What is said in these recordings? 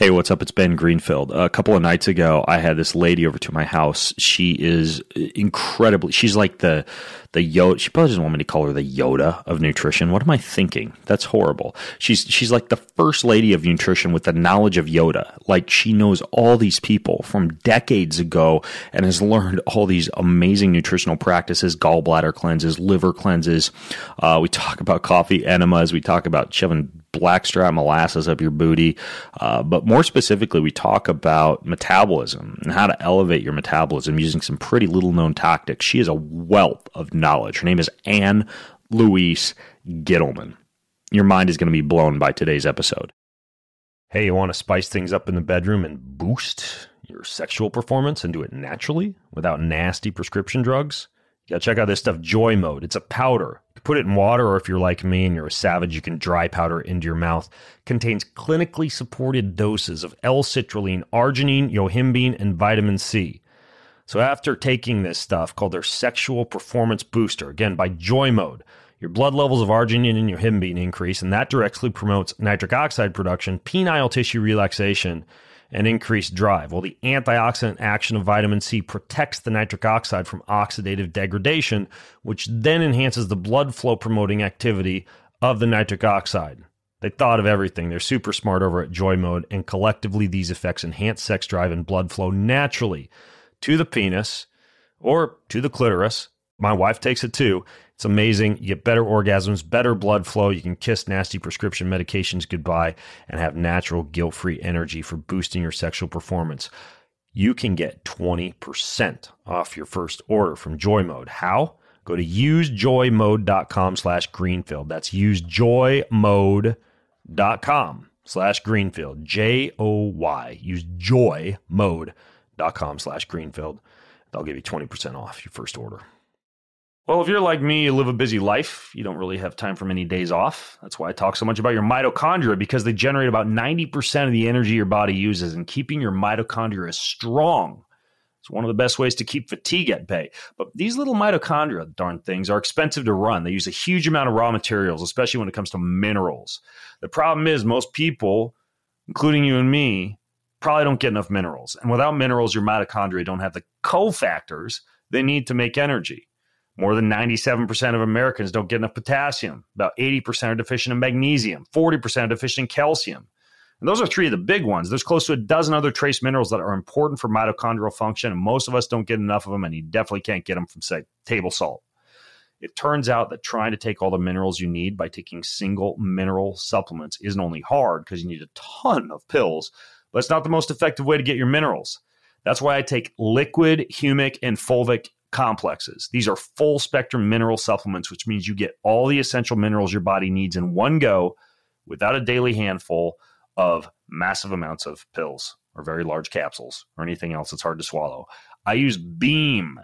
Hey, what's up? It's Ben Greenfield. A couple of nights ago, I had this lady over to my house. She is incredibly, she's like the Yoda. She probably doesn't want me to call her the Yoda of nutrition. What am I thinking? That's horrible. She's like the first lady of nutrition with the knowledge of Yoda. Like she knows all these people from decades ago and has learned all these amazing nutritional practices, gallbladder cleanses, liver cleanses. We talk about coffee enemas. We talk about shoving blackstrap molasses up your booty. But more specifically, we talk about metabolism and how to elevate your metabolism using some pretty little known tactics. She is a wealth of knowledge. Her name is Ann Louise Gittleman. Your mind is going to be blown by today's episode. Hey, you want to spice things up in the bedroom and boost your sexual performance and do it naturally without nasty prescription drugs? You got to check out this stuff, Joy Mode. It's a powder. You can put it in water, or if you're like me and you're a savage, you can dry powder it into your mouth. Contains clinically supported doses of L-citrulline, arginine, yohimbine, and vitamin C. So after taking this stuff called their Sexual Performance Booster, again, by Joy Mode, your blood levels of arginine and yohimbine increase, and that directly promotes nitric oxide production, penile tissue relaxation, and increased drive. Well, the antioxidant action of vitamin C protects the nitric oxide from oxidative degradation, which then enhances the blood flow promoting activity of the nitric oxide. They thought of everything. They're super smart over at Joy Mode, and collectively these effects enhance sex drive and blood flow naturally to the penis or to the clitoris. My wife takes it too. It's amazing. You get better orgasms, better blood flow. You can kiss nasty prescription medications goodbye and have natural guilt-free energy for boosting your sexual performance. You can get 20% off your first order from Joy Mode. How? Go to usejoymode.com/Greenfield. That's usejoymode.com/Greenfield. JOY. Use joymode.com/Greenfield. They'll give you 20% off your first order. Well, if you're like me, you live a busy life. You don't really have time for many days off. That's why I talk so much about your mitochondria, because they generate about 90% of the energy your body uses, and keeping your mitochondria strong. It's one of the best ways to keep fatigue at bay. But these little mitochondria, darn things, are expensive to run. They use a huge amount of raw materials, especially when it comes to minerals. The problem is most people, including you and me, probably don't get enough minerals. And without minerals, your mitochondria don't have the cofactors they need to make energy. More than 97% of Americans don't get enough potassium. About 80% are deficient in magnesium. 40% are deficient in calcium. And those are three of the big ones. There's close to a dozen other trace minerals that are important for mitochondrial function, and most of us don't get enough of them, and you definitely can't get them from, say, table salt. It turns out that trying to take all the minerals you need by taking single mineral supplements isn't only hard because you need a ton of pills, but it's not the most effective way to get your minerals. That's why I take liquid, humic, and fulvic complexes. These are full spectrum mineral supplements, which means you get all the essential minerals your body needs in one go without a daily handful of massive amounts of pills or very large capsules or anything else that's hard to swallow. I use Beam,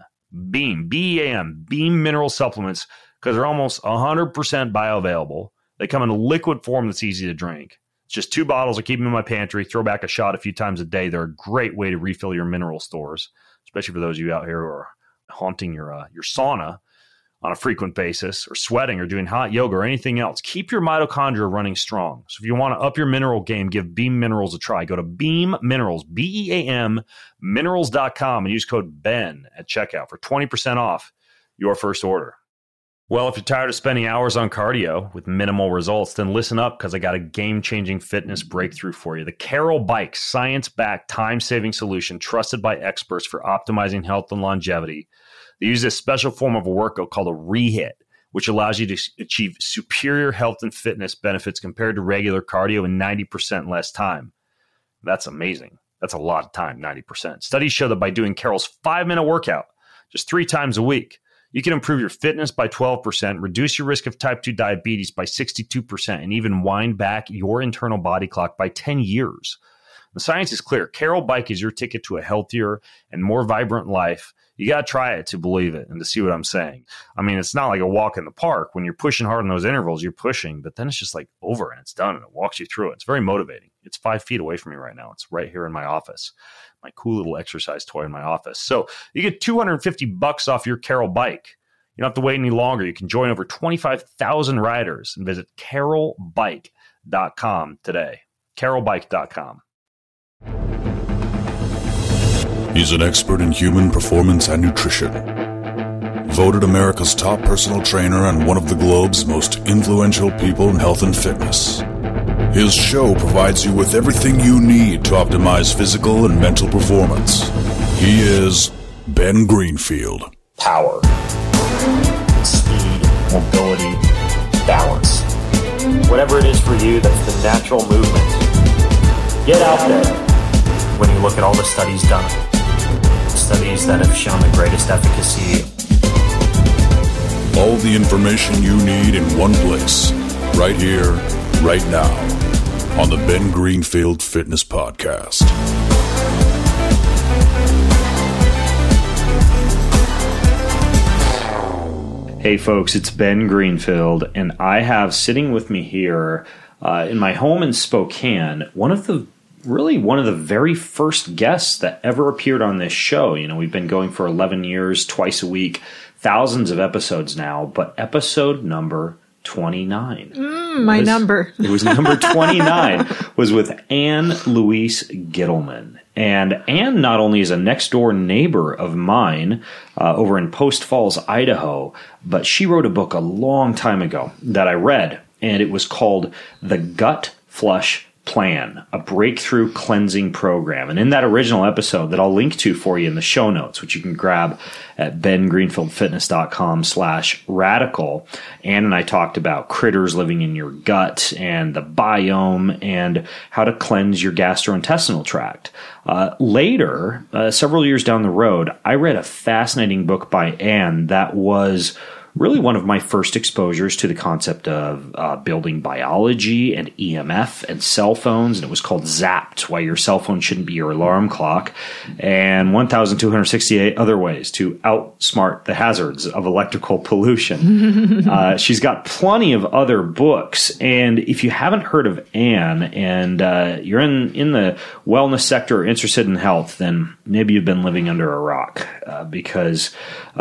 B-E-A-M, Beam mineral supplements because they're almost 100% bioavailable. They come in a liquid form that's easy to drink. It's just 2 bottles. I keep them in my pantry, throw back a shot a few times a day. They're a great way to refill your mineral stores, especially for those of you out here who are haunting your sauna on a frequent basis, or sweating, or doing hot yoga, or anything else. Keep your mitochondria running strong. So if you want to up your mineral game, give Beam Minerals a try. Go to Beam Minerals, B-E-A-M, minerals.com, and use code BEN at checkout for 20% off your first order. Well, if you're tired of spending hours on cardio with minimal results, then listen up, because I got a game-changing fitness breakthrough for you. The Carol Bike, science-backed, time-saving solution trusted by experts for optimizing health and longevity. They use this special form of a workout called a rehit, which allows you to achieve superior health and fitness benefits compared to regular cardio in 90% less time. That's amazing. That's a lot of time, 90%. Studies show that by doing Carol's 5-minute workout just 3 times a week, you can improve your fitness by 12%, reduce your risk of type 2 diabetes by 62%, and even wind back your internal body clock by 10 years. The science is clear. Carol Bike is your ticket to a healthier and more vibrant life. You got to try it to believe it and to see what I'm saying. I mean, it's not like a walk in the park. When you're pushing hard in those intervals, you're pushing, but then it's just like over and it's done and it walks you through it. It's very motivating. It's 5 feet away from me right now. It's right here in my office, my cool little exercise toy in my office. So you get $250 off your Carol Bike. You don't have to wait any longer. You can join over 25,000 riders and visit carolbike.com today. carolbike.com. He's an expert in human performance and nutrition. Voted America's top personal trainer and one of the globe's most influential people in health and fitness. His show provides you with everything you need to optimize physical and mental performance. He is Ben Greenfield. Power, speed, mobility, balance. Whatever it is for you, that's the natural movement. Get out there. When you look at all the studies done, studies that have shown the greatest efficacy. All the information you need in one place, right here, right now, on the Ben Greenfield Fitness Podcast. Hey folks, it's Ben Greenfield, and I have sitting with me here in my home in Spokane, one of the very first guests that ever appeared on this show. You know, we've been going for 11 years, twice a week, thousands of episodes now, but episode number 29. Number. It was number 29, was with Ann Louise Gittleman. And Ann not only is a next door neighbor of mine over in Post Falls, Idaho, but she wrote a book a long time ago that I read, and it was called The Gut Flush Plan, a breakthrough cleansing program. And in that original episode that I'll link to for you in the show notes, which you can grab at bengreenfieldfitness.com/radical, Ann and I talked about critters living in your gut and the biome and how to cleanse your gastrointestinal tract. Later, several years down the road, I read a fascinating book by Ann that was really one of my first exposures to the concept of building biology and EMF and cell phones, and it was called Zapped, Why Your Cell Phone Shouldn't Be Your Alarm Clock, and 1,268 Other Ways to Outsmart the Hazards of Electrical Pollution. She's got plenty of other books, and if you haven't heard of Ann and you're in the wellness sector or interested in health, then maybe you've been living under a rock because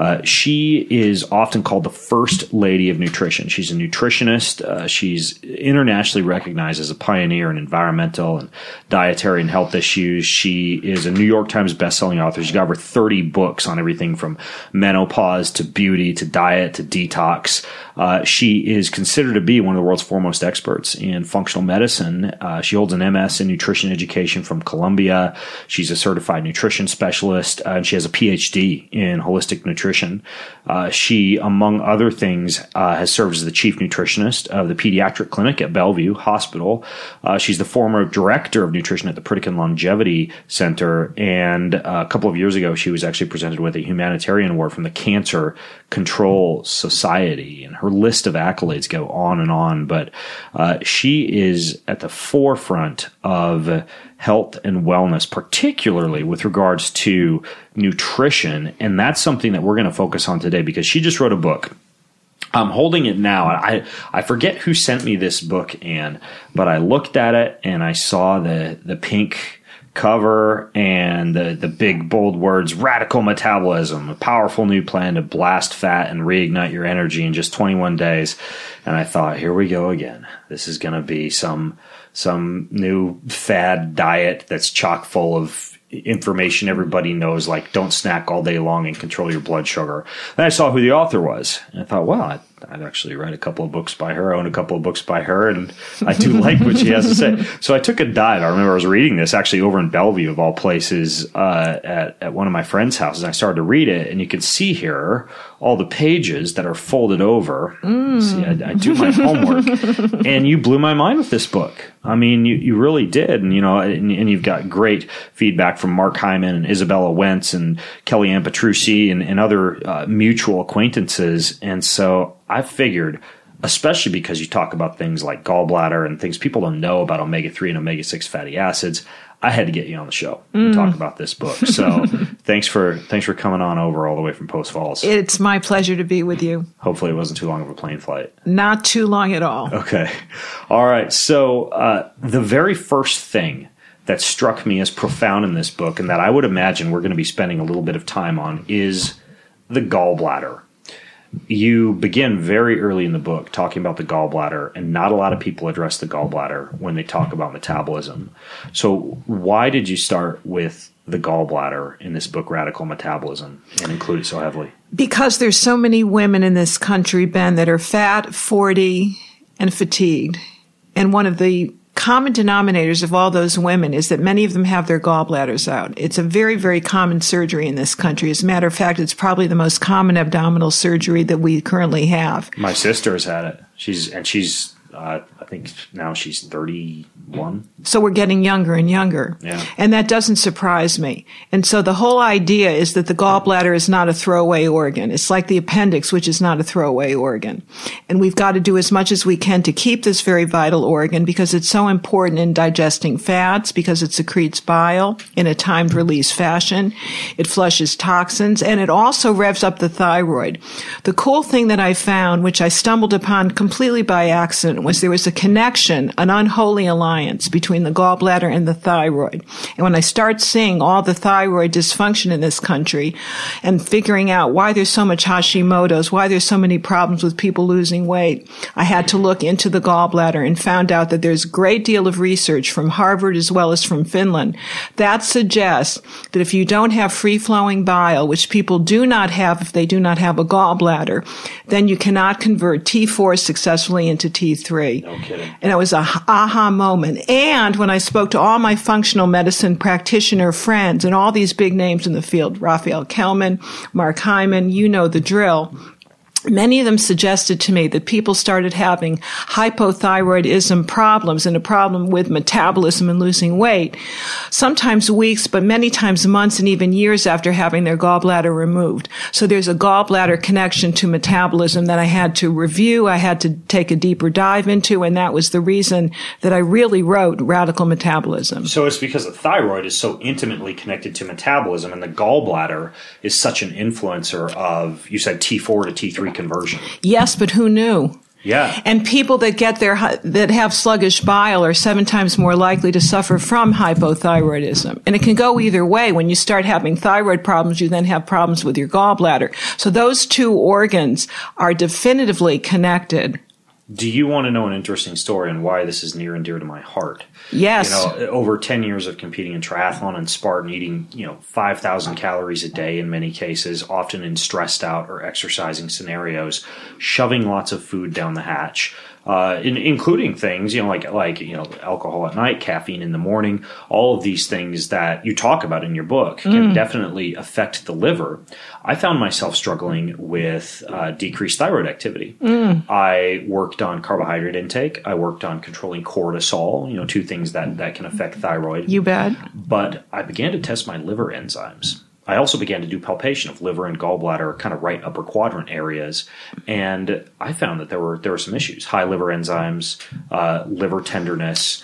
she is often called the first lady of nutrition. She's a nutritionist. She's internationally recognized as a pioneer in environmental and dietary and health issues. She is a New York Times bestselling author. She's got over 30 books on everything from menopause to beauty to diet to detox. She is considered to be one of the world's foremost experts in functional medicine. She holds an MS in nutrition education from Columbia. She's a certified nutrition specialist, and she has a PhD in holistic nutrition. She, among other things, has served as the chief nutritionist of the pediatric clinic at Bellevue Hospital. She's the former director of nutrition at the Pritikin Longevity Center, and a couple of years ago, she was actually presented with a humanitarian award from the Cancer Control Society, and her list of accolades go on and on, but she is at the forefront of health and wellness, particularly with regards to nutrition, and that's something that we're going to focus on today because she just wrote a book. I'm holding it now. I forget who sent me this book, Ann, but I looked at it and I saw the pink cover and the big bold words, Radical Metabolism, a powerful new plan to blast fat and reignite your energy in just 21 days. And I thought, here we go again. This is going to be some new fad diet that's chock full of information everybody knows, like don't snack all day long and control your blood sugar. Then I saw who the author was, and I thought, wow, I've actually read a couple of books by her, own a couple of books by her, and I do like what she has to say. So I took a dive. I remember I was reading this actually over in Bellevue, of all places, at one of my friend's houses. I started to read it, and you can see here all the pages that are folded over. See, I do my homework, and you blew my mind with this book. I mean, you really did, and and you've got great feedback from Mark Hyman and Isabella Wentz and Kellyanne Petrucci and other mutual acquaintances, and so I figured, especially because you talk about things like gallbladder and things people don't know about omega-3 and omega-6 fatty acids, I had to get you on the show and talk about this book. So thanks for coming on over all the way from Post Falls. It's my pleasure to be with you. Hopefully it wasn't too long of a plane flight. Not too long at all. Okay. All right. So the very first thing that struck me as profound in this book, and that I would imagine we're going to be spending a little bit of time on, is the gallbladder. You begin very early in the book talking about the gallbladder, and not a lot of people address the gallbladder when they talk about metabolism. So why did you start with the gallbladder in this book, Radical Metabolism, and include it so heavily? Because there's so many women in this country, Ben, that are fat, 40, and fatigued. And one of the common denominators of all those women is that many of them have their gallbladders out. It's a very, very common surgery in this country. As a matter of fact, it's probably the most common abdominal surgery that we currently have. My sister has had it. She's I think now she's 31. So we're getting younger and younger. Yeah. And that doesn't surprise me. And so the whole idea is that the gallbladder is not a throwaway organ. It's like the appendix, which is not a throwaway organ. And we've got to do as much as we can to keep this very vital organ because it's so important in digesting fats, because it secretes bile in a timed release fashion. It flushes toxins, and it also revs up the thyroid. The cool thing that I found, which I stumbled upon completely by accident, was there was a connection, an unholy alliance between the gallbladder and the thyroid. And when I start seeing all the thyroid dysfunction in this country and figuring out why there's so much Hashimoto's, why there's so many problems with people losing weight, I had to look into the gallbladder and found out that there's a great deal of research from Harvard as well as from Finland that suggests that if you don't have free-flowing bile, which people do not have if they do not have a gallbladder, then you cannot convert T4 successfully into T3. No kidding. And it was a aha moment. And when I spoke to all my functional medicine practitioner friends and all these big names in the field, Raphael Kelman, Mark Hyman, you know the drill, many of them suggested to me that people started having hypothyroidism problems and a problem with metabolism and losing weight, sometimes weeks, but many times months and even years after having their gallbladder removed. So there's a gallbladder connection to metabolism that I had to review, I had to take a deeper dive into, and that was the reason that I really wrote Radical Metabolism. So it's because the thyroid is so intimately connected to metabolism, and the gallbladder is such an influencer of, you said T4 to T3 conversion. Yes, but who knew? Yeah. And people that that have sluggish bile are 7 times more likely to suffer from hypothyroidism. And it can go either way. When you start having thyroid problems, you then have problems with your gallbladder. So those two organs are definitively connected. Do you want to know an interesting story and why this is near and dear to my heart? Yes. Over 10 years of competing in triathlon and Spartan, eating, 5,000 calories a day in many cases, often in stressed out or exercising scenarios, shoving lots of food down the hatch, including things, like alcohol at night, caffeine in the morning, all of these things that you talk about in your book can definitely affect the liver. I found myself struggling with decreased thyroid activity. I worked on carbohydrate intake. I worked on controlling cortisol, two things that can affect thyroid. You bet. But I began to test my liver enzymes. I also began to do palpation of liver and gallbladder, kind of right upper quadrant areas, and I found that there were some issues: high liver enzymes, liver tenderness,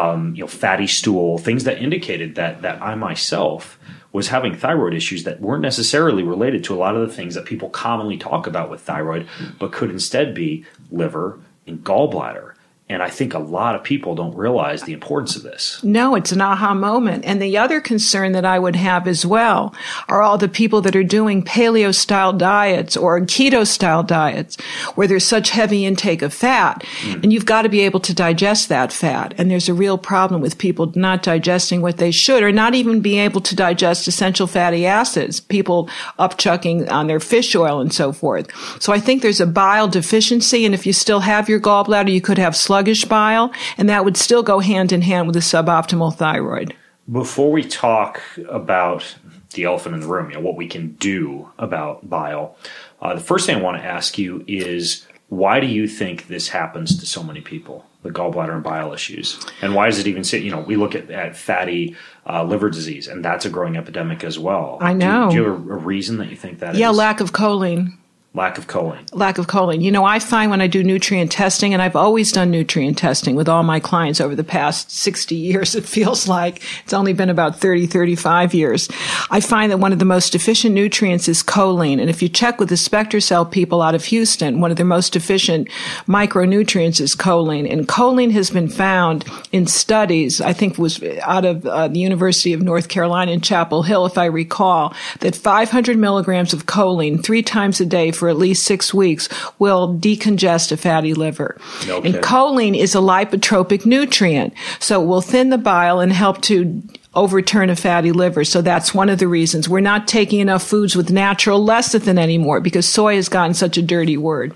fatty stool, things that indicated that I myself was having thyroid issues that weren't necessarily related to a lot of the things that people commonly talk about with thyroid, but could instead be liver and gallbladder. And I think a lot of people don't realize the importance of this. No, it's an aha moment. And the other concern that I would have as well are all the people that are doing paleo-style diets or keto-style diets where there's such heavy intake of fat. And you've got to be able to digest that fat. And there's a real problem with people not digesting what they should or not even being able to digest essential fatty acids, people upchucking on their fish oil and so forth. So I think there's a bile deficiency. And if you still have your gallbladder, you could have sluggish bile, and that would still go hand in hand with a suboptimal thyroid. Before we talk about the elephant in the room, what we can do about bile, the first thing I want to ask you is, why do you think this happens to so many people, the gallbladder and bile issues? And why does it even say, we look at fatty liver disease, and that's a growing epidemic as well. I know. Do you have a reason that you think that is? Yeah, lack of choline. Lack of choline. Lack of choline. I find when I do nutrient testing, and I've always done nutrient testing with all my clients over the past 60 years, it feels like it's only been about 30, 35 years. I find that one of the most deficient nutrients is choline. And if you check with the SpectraCell people out of Houston, one of their most deficient micronutrients is choline. And choline has been found in studies, I think was out of the University of North Carolina in Chapel Hill, if I recall, that 500 milligrams of choline 3 times a day for at least 6 weeks will decongest a fatty liver. No and choline is a lipotropic nutrient, so it will thin the bile and help to overturn a fatty liver. So that's one of the reasons. We're not taking enough foods with natural lecithin anymore because soy has gotten such a dirty word.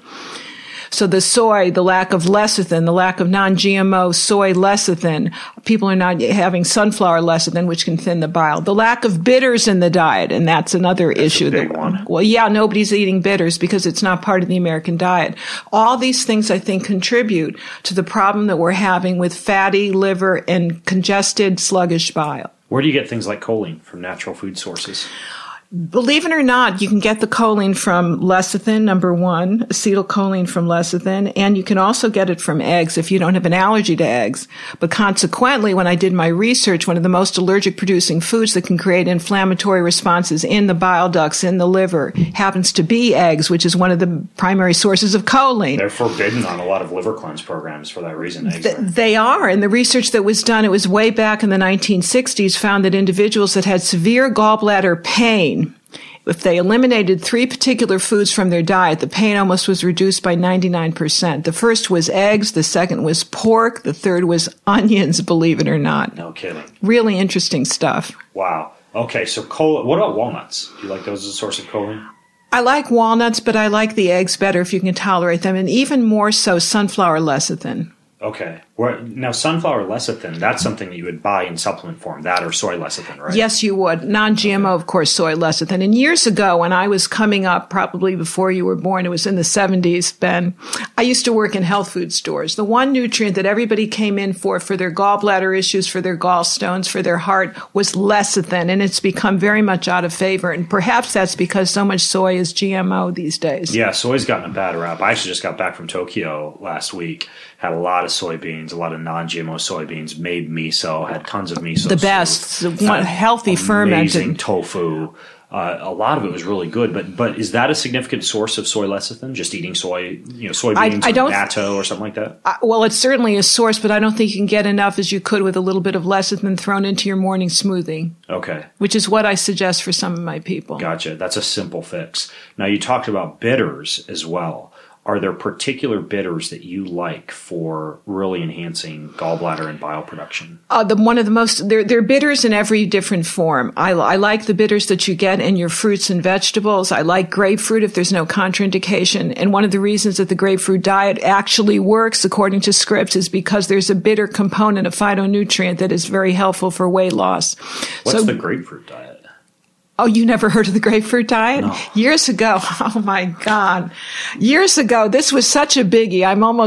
So the soy, the lack of lecithin, the lack of non-GMO soy lecithin, people are not having sunflower lecithin, which can thin the bile. The lack of bitters in the diet, and that's another issue. A big one. Well, yeah, nobody's eating bitters because it's not part of the American diet. All these things, I think, contribute to the problem that we're having with fatty liver and congested, sluggish bile. Where do you get things like choline from natural food sources? Believe it or not, you can get the choline from lecithin, number one, acetylcholine from lecithin, and you can also get it from eggs if you don't have an allergy to eggs. But consequently, when I did my research, one of the most allergic producing foods that can create inflammatory responses in the bile ducts, in the liver, happens to be eggs, which is one of the primary sources of choline. They're forbidden on a lot of liver cleanse programs for that reason. They are. And the research that was done, it was way back in the 1960s, found that individuals that had severe gallbladder pain, if they eliminated 3 particular foods from their diet, the pain almost was reduced by 99%. The first was eggs. The second was pork. The third was onions, believe it or not. No kidding. Really interesting stuff. Wow. Okay, so what about walnuts? Do you like those as a source of choline? I like walnuts, but I like the eggs better if you can tolerate them, and even more so sunflower lecithin. Okay. Now, sunflower lecithin, that's something that you would buy in supplement form, that or soy lecithin, right? Yes, you would. Non-GMO, of course, soy lecithin. And years ago, when I was coming up, probably before you were born, it was in the 70s, Ben, I used to work in health food stores. The one nutrient that everybody came in for their gallbladder issues, for their gallstones, for their heart, was lecithin. And it's become very much out of favor. And perhaps that's because so much soy is GMO these days. Yeah, soy's gotten a bad rap. I actually just got back from Tokyo last week. Had a lot of soybeans, a lot of non-GMO soybeans, made miso, had tons of miso. The best, healthy, fermented. Amazing tofu. A lot of it was really good, but is that a significant source of soy lecithin? Just eating soybeans or natto or something like that? Well, it's certainly a source, but I don't think you can get enough as you could with a little bit of lecithin thrown into your morning smoothie. Okay. Which is what I suggest for some of my people. Gotcha. That's a simple fix. Now, you talked about bitters as well. Are there particular bitters that you like for really enhancing gallbladder and bile production? One of the most, there are bitters in every different form. I like the bitters that you get in your fruits and vegetables. I like grapefruit if there's no contraindication. And one of the reasons that the grapefruit diet actually works, according to Scripps, is because there's a bitter component, a phytonutrient that is very helpful for weight loss. What's the grapefruit diet? Oh, you never heard of the grapefruit diet? No. Years ago, oh my God. Years ago, this was such a biggie.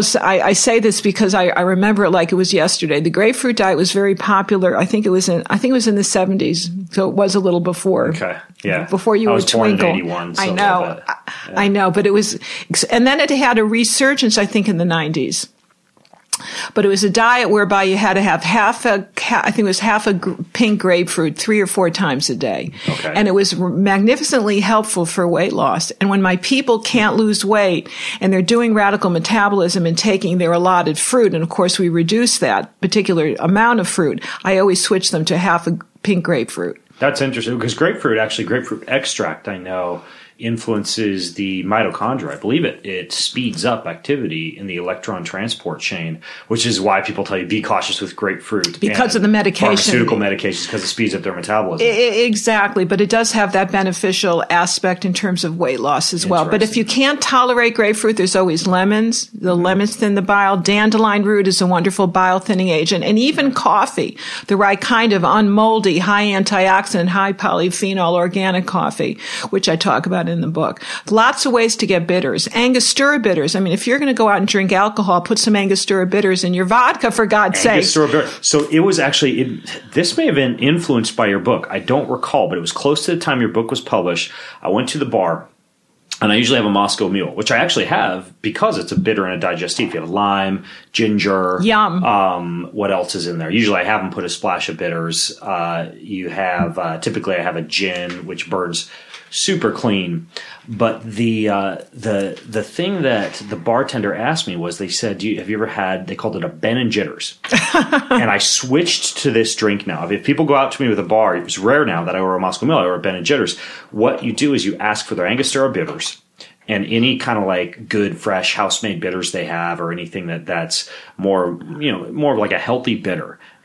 I say this because I remember it like it was yesterday. The grapefruit diet was very popular. I think it was in the 70s. So it was a little before. Okay. Yeah. Before you were a twinkle. Born in 81, so I know. Yeah. I know, but it was, and then it had a resurgence, I think, in the 90s. But it was a diet whereby you had to have half a pink grapefruit 3 or 4 times a day. Okay. And it was magnificently helpful for weight loss. And when my people can't lose weight and they're doing radical metabolism and taking their allotted fruit, and of course we reduce that particular amount of fruit, I always switch them to half a pink grapefruit. That's interesting because grapefruit extract, I know, influences the mitochondria. I believe it speeds up activity in the electron transport chain, which is why people tell you be cautious with grapefruit. Because of the medication. Pharmaceutical medications, because it speeds up their metabolism. Exactly, but it does have that beneficial aspect in terms of weight loss as well. But if you can't tolerate grapefruit, there's always lemons. The lemons thin the bile. Dandelion root is a wonderful bile thinning agent. And even coffee, the right kind of unmoldy, high antioxidant, high polyphenol organic coffee, which I talk about in the book. Lots of ways to get bitters. Angostura bitters. I mean, if you're going to go out and drink alcohol, put some Angostura bitters in your vodka, for God's sake. So it was actually, this may have been influenced by your book. I don't recall, but it was close to the time your book was published. I went to the bar, and I usually have a Moscow Mule, which I actually have because it's a bitter and a digestif. You have lime, ginger. Yum. What else is in there? Usually I have them put a splash of bitters. You have, typically I have a gin, which burns super clean. But the thing that the bartender asked me was, they said, have you ever had, they called it a Ben and Jitters. And I switched to this drink now. If people go out to me with a bar, it's rare now that I order a Moscow Mule, I order a Ben and Jitters. What you do is you ask for their Angostura bitters and any kind of like good, fresh, house-made bitters they have, or anything that's more of like a healthy bitter.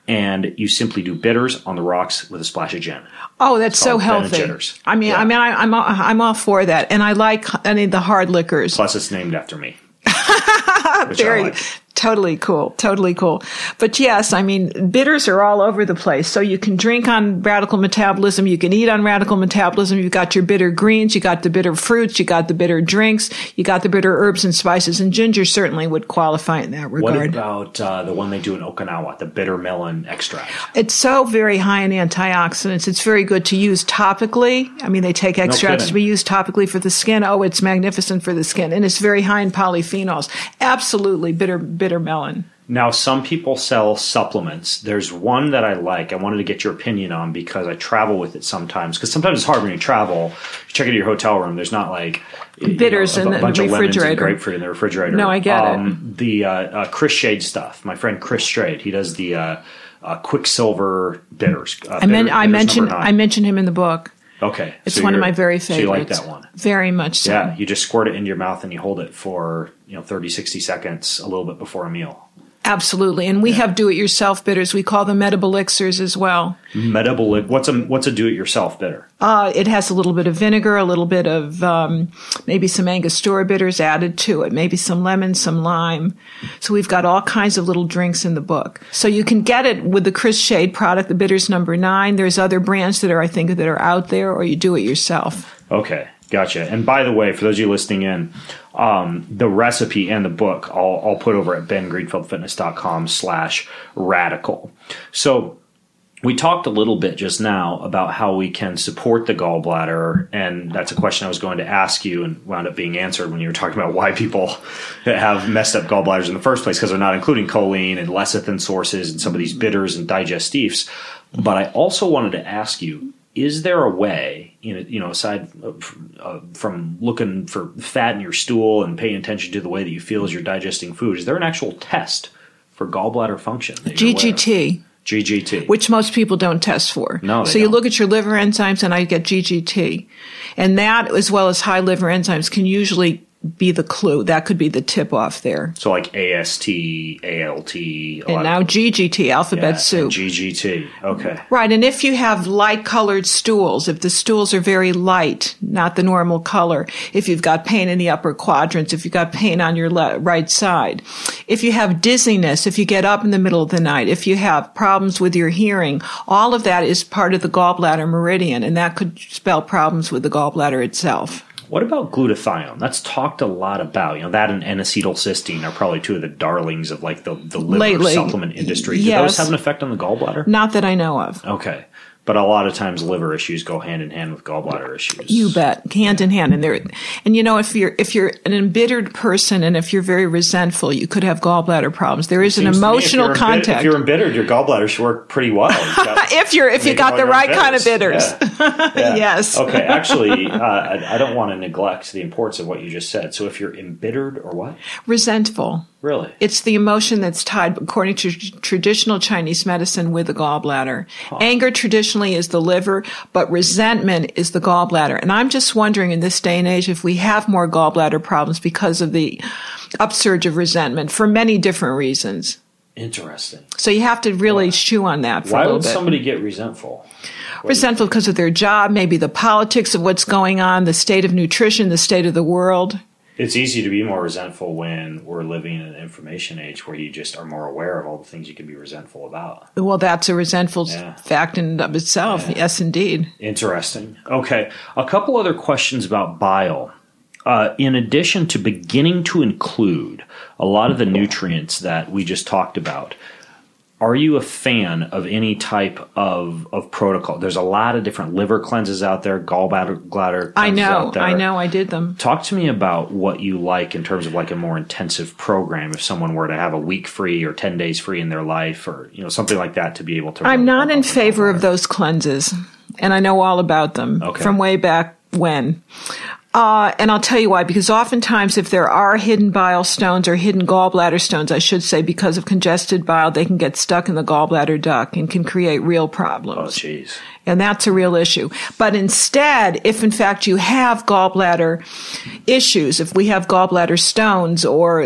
and you simply do bitters on the rocks with a splash of gin. Oh, that's so Ben and healthy. Jitters. I'm all for that, and I like any of the hard liquors. Plus, it's named after me. Very, totally cool. But yes, I mean, bitters are all over the place. So you can drink on radical metabolism. You can eat on radical metabolism. You've got your bitter greens. You got the bitter fruits. You got the bitter drinks. You got the bitter herbs and spices. And ginger certainly would qualify in that regard. What about the one they do in Okinawa, the bitter melon extract? It's so very high in antioxidants. It's very good to use topically. I mean, they take extracts to be used topically for the skin. Oh, it's magnificent for the skin. And it's very high in polyphenols. Absolutely bitter melon. Now, some people sell supplements. There's one that I like. I wanted to get your opinion on because I travel with it sometimes. Because sometimes it's hard when you travel. You check into your hotel room. There's not like bitters in the bunch of lemons and refrigerator. grapefruit in the refrigerator. No, I get it. The Chris Shade stuff. My friend Chris Shade. He does the Quicksilver bitters. I mentioned him in the book. Okay. It's one of my very favorites. So you like that one? Very much so. Yeah, you just squirt it into your mouth and you hold it for 30, 60 seconds a little bit before a meal. Absolutely. And we have do-it-yourself bitters. We call them metabolixirs as well. What's a do-it-yourself bitter? It has a little bit of vinegar, a little bit of maybe some Angostura bitters added to it, maybe some lemon, some lime. So we've got all kinds of little drinks in the book. So you can get it with the Chris Shade product, the Bitters No. 9. There's other brands that are out there, or you do it yourself. Okay. Gotcha. And by the way, for those of you listening in, the recipe and the book I'll put over at bengreenfeldfitness.com/radical. So we talked a little bit just now about how we can support the gallbladder, and that's a question I was going to ask you and wound up being answered when you were talking about why people have messed up gallbladders in the first place, because they're not including choline and lecithin sources and some of these bitters and digestifs. But I also wanted to ask you, is there a way, aside from looking for fat in your stool and paying attention to the way that you feel as you're digesting food, is there an actual test for gallbladder function? GGT. GGT. Which most people don't test for. No, so you look at your liver enzymes and I get GGT. And that, as well as high liver enzymes, can usually be the clue. That could be the tip off there. So like AST, ALT. And now GGT, alphabet soup. GGT. Okay. Right. And if you have light colored stools, if the stools are very light, not the normal color, if you've got pain in the upper quadrants, if you've got pain on your right side, if you have dizziness, if you get up in the middle of the night, if you have problems with your hearing, all of that is part of the gallbladder meridian, and that could spell problems with the gallbladder itself. What about glutathione? That's talked a lot about. That and N-acetylcysteine are probably two of the darlings of like the liver supplement industry. Do those have an effect on the gallbladder? Not that I know of. Okay. But a lot of times liver issues go hand in hand with gallbladder issues. You bet. Hand in hand. And if you're an embittered person and if you're very resentful, you could have gallbladder problems. There is an emotional contact. If you're embittered, your gallbladder should work pretty well. if you got the right kind of bitters. Yeah. Yes. Okay. Actually, I don't want to neglect the importance of what you just said. So if you're embittered or what? Resentful. Really? It's the emotion that's tied, according to traditional Chinese medicine, with the gallbladder. Huh. Anger traditionally is the liver, but resentment is the gallbladder. And I'm just wondering in this day and age if we have more gallbladder problems because of the upsurge of resentment for many different reasons. Interesting. So you have to really chew on that for a little bit. Why would somebody get resentful? Resentful because of their job, maybe the politics of what's going on, the state of nutrition, the state of the world. It's easy to be more resentful when we're living in an information age where you just are more aware of all the things you can be resentful about. Well, that's a resentful fact in and of itself. Yeah. Yes, indeed. Interesting. Okay. A couple other questions about bile. In addition to beginning to include a lot of the nutrients that we just talked about, are you a fan of any type of protocol? There's a lot of different liver cleanses out there, gallbladder cleanses out there. I know. I did them. Talk to me about what you like in terms of like a more intensive program. If someone were to have a week free or 10 days free in their life, or something like that, to be able to. I'm not in favor of those cleanses, and I know all about them from way back when. And I'll tell you why, because oftentimes if there are hidden bile stones or hidden gallbladder stones, I should say, because of congested bile, they can get stuck in the gallbladder duct and can create real problems. Oh, jeez. And that's a real issue. But instead, if in fact you have gallbladder issues, if we have gallbladder stones or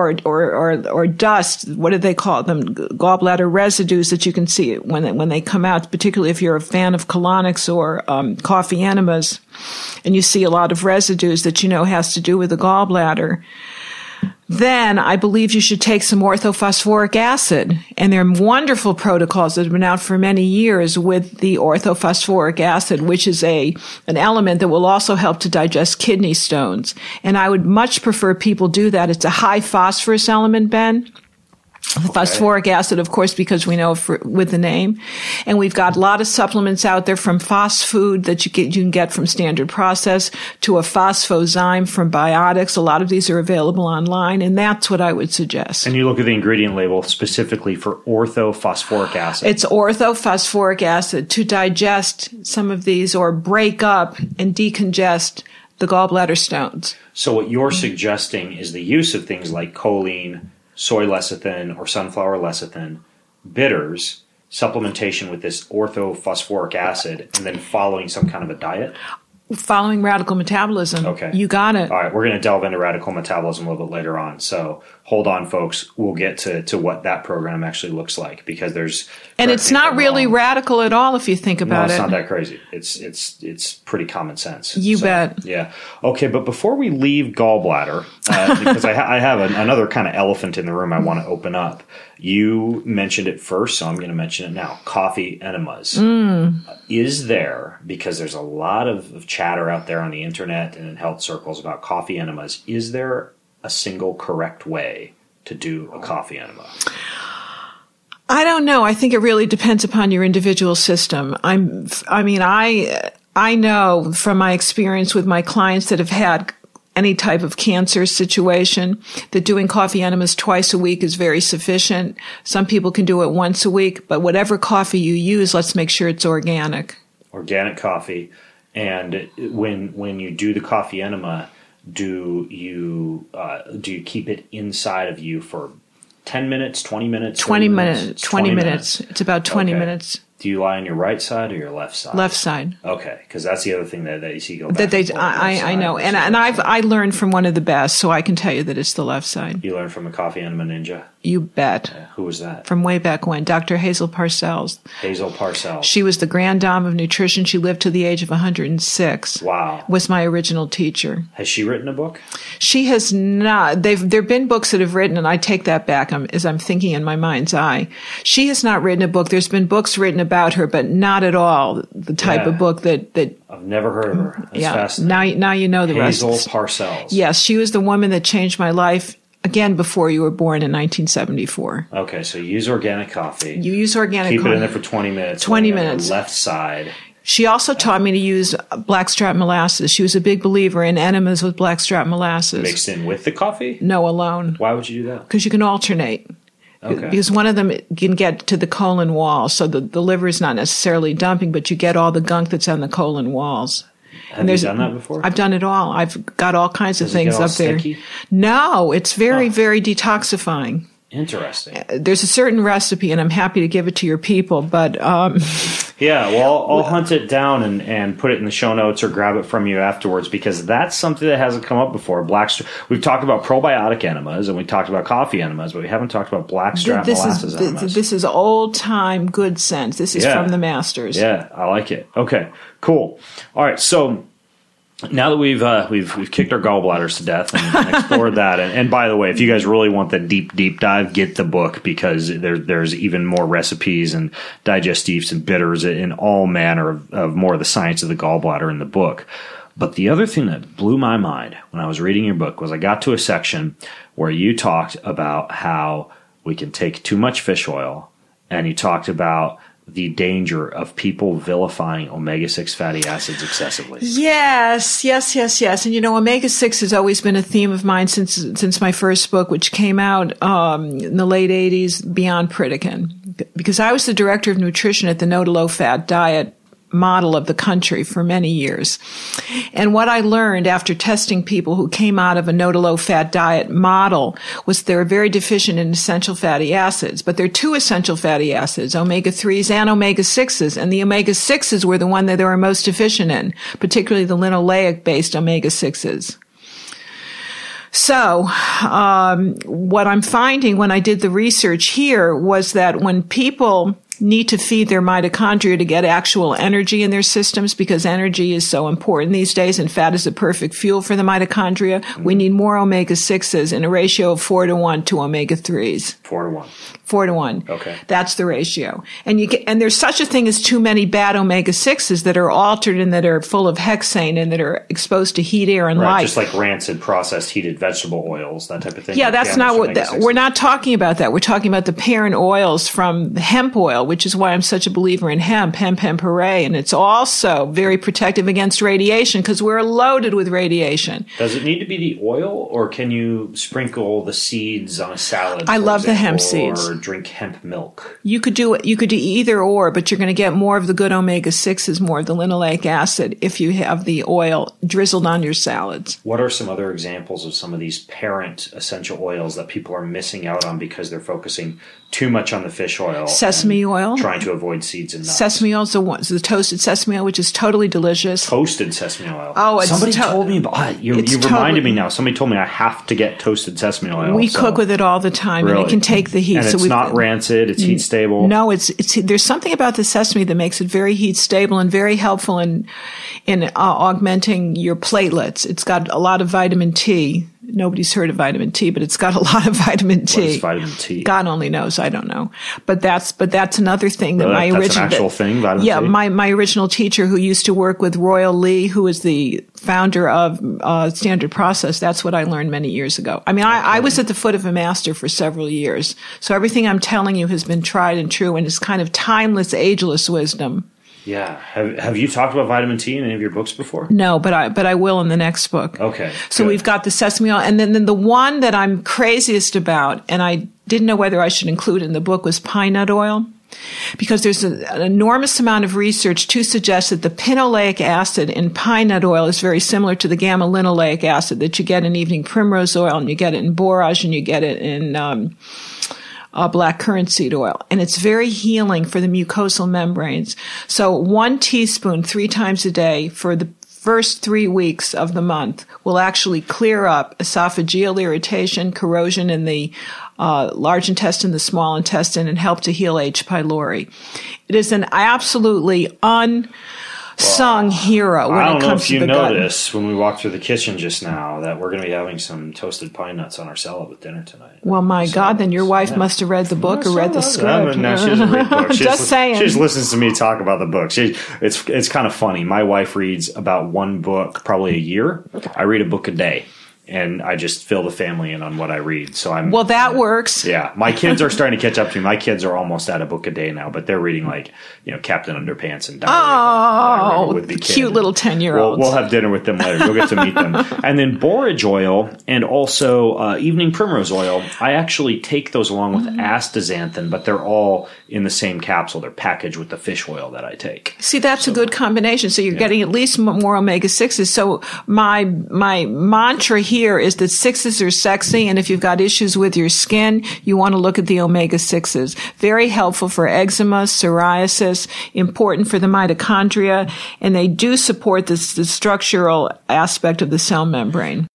dust, what do they call them? Gallbladder residues that you can see when they come out, particularly if you're a fan of colonics or coffee enemas, and you see a lot of residues that you know has to do with the gallbladder, then I believe you should take some orthophosphoric acid. And there are wonderful protocols that have been out for many years with the orthophosphoric acid, which is an element that will also help to digest kidney stones. And I would much prefer people do that. It's a high phosphorus element, Ben. Okay. Phosphoric acid, of course, because we know with the name. And we've got a lot of supplements out there, from Phosfood that you can get from Standard Process to a phosphozyme from Biotics. A lot of these are available online, and that's what I would suggest. And you look at the ingredient label specifically for orthophosphoric acid. It's orthophosphoric acid to digest some of these or break up and decongest the gallbladder stones. So what you're suggesting is the use of things like choline, soy lecithin, or sunflower lecithin, bitters, supplementation with this orthophosphoric acid, and then following some kind of a diet? Following radical metabolism. Okay. You got it. All right, we're going to delve into radical metabolism a little bit later on. So hold on, folks. We'll get to what that program actually looks like, because there's... And it's not really radical at all if you think about it. No, it's not that crazy. It's pretty common sense. You bet. Yeah. Okay, but before we leave gallbladder, because I have another kind of elephant in the room I want to open up. You mentioned it first, so I'm going to mention it now. Coffee enemas. Is there, because there's a lot of chatter out there on the internet and in health circles about coffee enemas, is there a single correct way to do a coffee enema? I don't know. I think it really depends upon your individual system. I know from my experience with my clients that have had any type of cancer situation that doing coffee enemas twice a week is very sufficient. Some people can do it once a week, but whatever coffee you use, let's make sure it's organic. Organic coffee. And when you do the coffee enema, do you keep it inside of you for 10 minutes, 20 minutes? 20 minutes. 20 minutes. It's about 20 minutes. Do you lie on your right side or your left side? Left side. Okay, because that's the other thing that you see go back. I know, and I learned from one of the best, so I can tell you that it's the left side. You learned from a coffee enema ninja? You bet. Who was that? From way back when, Dr. Hazel Parcells. Hazel Parcells. She was the grand dame of nutrition. She lived to the age of 106. Wow. Was my original teacher. Has she written a book? She has not. There've been books that have written, and I take that back as I'm thinking in my mind's eye. She has not written a book. There's been books written about her, but not at all the type of book that I've never heard of her. That's fascinating. Now you know the Hazel rest. Hazel Parcells. Yes, she was the woman that changed my life. Again, before you were born in 1974. Okay, so you use organic coffee. You use organic coffee. Keep it in there for 20 minutes. 20 minutes. On the left side. She also taught me to use blackstrap molasses. She was a big believer in enemas with blackstrap molasses. Mixed in with the coffee? No, alone. Why would you do that? Because you can alternate. Okay. Because one of them can get to the colon wall, so the liver is not necessarily dumping, but you get all the gunk that's on the colon walls. Have you done that before? I've done it all. I've got all kinds of things up there. Sticky? No, it's very, very detoxifying. Interesting. There's a certain recipe, and I'm happy to give it to your people, but... yeah, well, I'll hunt it down and put it in the show notes or grab it from you afterwards, because that's something that hasn't come up before. We've talked about probiotic enemas, and we talked about coffee enemas, but we haven't talked about blackstrap molasses enemas. This is old-time good sense. This is from the masters. Yeah, I like it. Okay, cool. All right, so... Now that we've kicked our gallbladders to death and explored that, and by the way, if you guys really want the deep dive, get the book, because there's even more recipes and digestives and bitters and all manner of more of the science of the gallbladder in the book. But the other thing that blew my mind when I was reading your book was I got to a section where you talked about how we can take too much fish oil, and you talked about the danger of people vilifying omega-6 fatty acids excessively. Yes. And omega-6 has always been a theme of mine since my first book, which came out in the late 80s, Beyond Pritikin. Because I was the director of nutrition at the No to Low Fat Diet model of the country for many years. And what I learned after testing people who came out of a no to low fat diet model was they're very deficient in essential fatty acids, but there are two essential fatty acids, omega-3s and omega-6s, and the omega-6s were the one that they were most deficient in, particularly the linoleic-based omega-6s. So, what I'm finding when I did the research here was that when people need to feed their mitochondria to get actual energy in their systems, because energy is so important these days and fat is the perfect fuel for the mitochondria, we need more omega-6s in a ratio of 4-to-1 to omega-3s. 4-to-1. 4-to-1. Okay. That's the ratio. And and there's such a thing as too many bad omega-6s that are altered and that are full of hexane and that are exposed to heat, air, and light. Just like rancid, processed, heated vegetable oils, that type of thing. Yeah, that's not what, we're not talking about that. We're talking about the parent oils from hemp oil, which is why I'm such a believer in hemp hooray. And it's also very protective against radiation because we're loaded with radiation. Does it need to be the oil, or can you sprinkle the seeds on a salad? I love the hemp seeds. Or drink hemp milk? You could do either or, but you're going to get more of the good omega-6s, more of the linoleic acid if you have the oil drizzled on your salads. What are some other examples of some of these parent essential oils that people are missing out on because they're focusing too much on the fish oil? Sesame oil. Trying to avoid seeds and nuts. Sesame oil is the toasted sesame oil, which is totally delicious. Toasted sesame oil. Oh, it's somebody told me about. You reminded me now. Somebody told me I have to get toasted sesame oil. We cook with it all the time, really? And it can take the heat. And it's not rancid. It's heat stable. No, it's there's something about the sesame that makes it very heat stable and very helpful in augmenting your platelets. It's got a lot of vitamin T. Nobody's heard of vitamin T, but it's got a lot of vitamin T. What is vitamin T? God only knows. I don't know. But that's another thing that that's an actual thing, vitamin T? Yeah, my original teacher who used to work with Royal Lee, who is the founder of Standard Process, that's what I learned many years ago. I mean, I was at the foot of a master for several years. So everything I'm telling you has been tried and true and is kind of timeless, ageless wisdom. Yeah. Have you talked about vitamin T in any of your books before? No, but I will in the next book. Okay. So we've got the sesame oil. And then the one that I'm craziest about, and I didn't know whether I should include in the book, was pine nut oil. Because there's an enormous amount of research to suggest that the pinoleic acid in pine nut oil is very similar to the gamma linoleic acid that you get in evening primrose oil, and you get it in borage, and you get it in black currant seed oil. And it's very healing for the mucosal membranes. So 1 teaspoon 3 times a day for the first 3 weeks of the month will actually clear up esophageal irritation, corrosion in the large intestine, the small intestine, and help to heal H. pylori. It is an absolutely unsung hero when it comes to the gut. I don't know if you noticed when we walked through the kitchen just now that we're going to be having some toasted pine nuts on our salad with dinner tonight. Well, my God, then your wife must have read the book or read the script. No, she doesn't read books. Just saying. She just listens to me talk about the book. It's kind of funny. My wife reads about 1 book probably a year. I read a book a day. And I just fill the family in on what I read. So well, that works. Yeah. My kids are starting to catch up to me. My kids are almost at a book a day now, but they're reading Captain Underpants and Diary. Oh, the cute little 10-year-olds. We'll have dinner with them later. You'll get to meet them. And then borage oil and also evening primrose oil. I actually take those along with astaxanthin, but they're all in the same capsule. They're packaged with the fish oil that I take. See, that's a good combination. So you're getting at least more omega-6s. So my mantra here is that 6s are sexy, and if you've got issues with your skin, you want to look at the omega-6s. Very helpful for eczema, psoriasis, important for the mitochondria, and they do support the structural aspect of the cell membrane.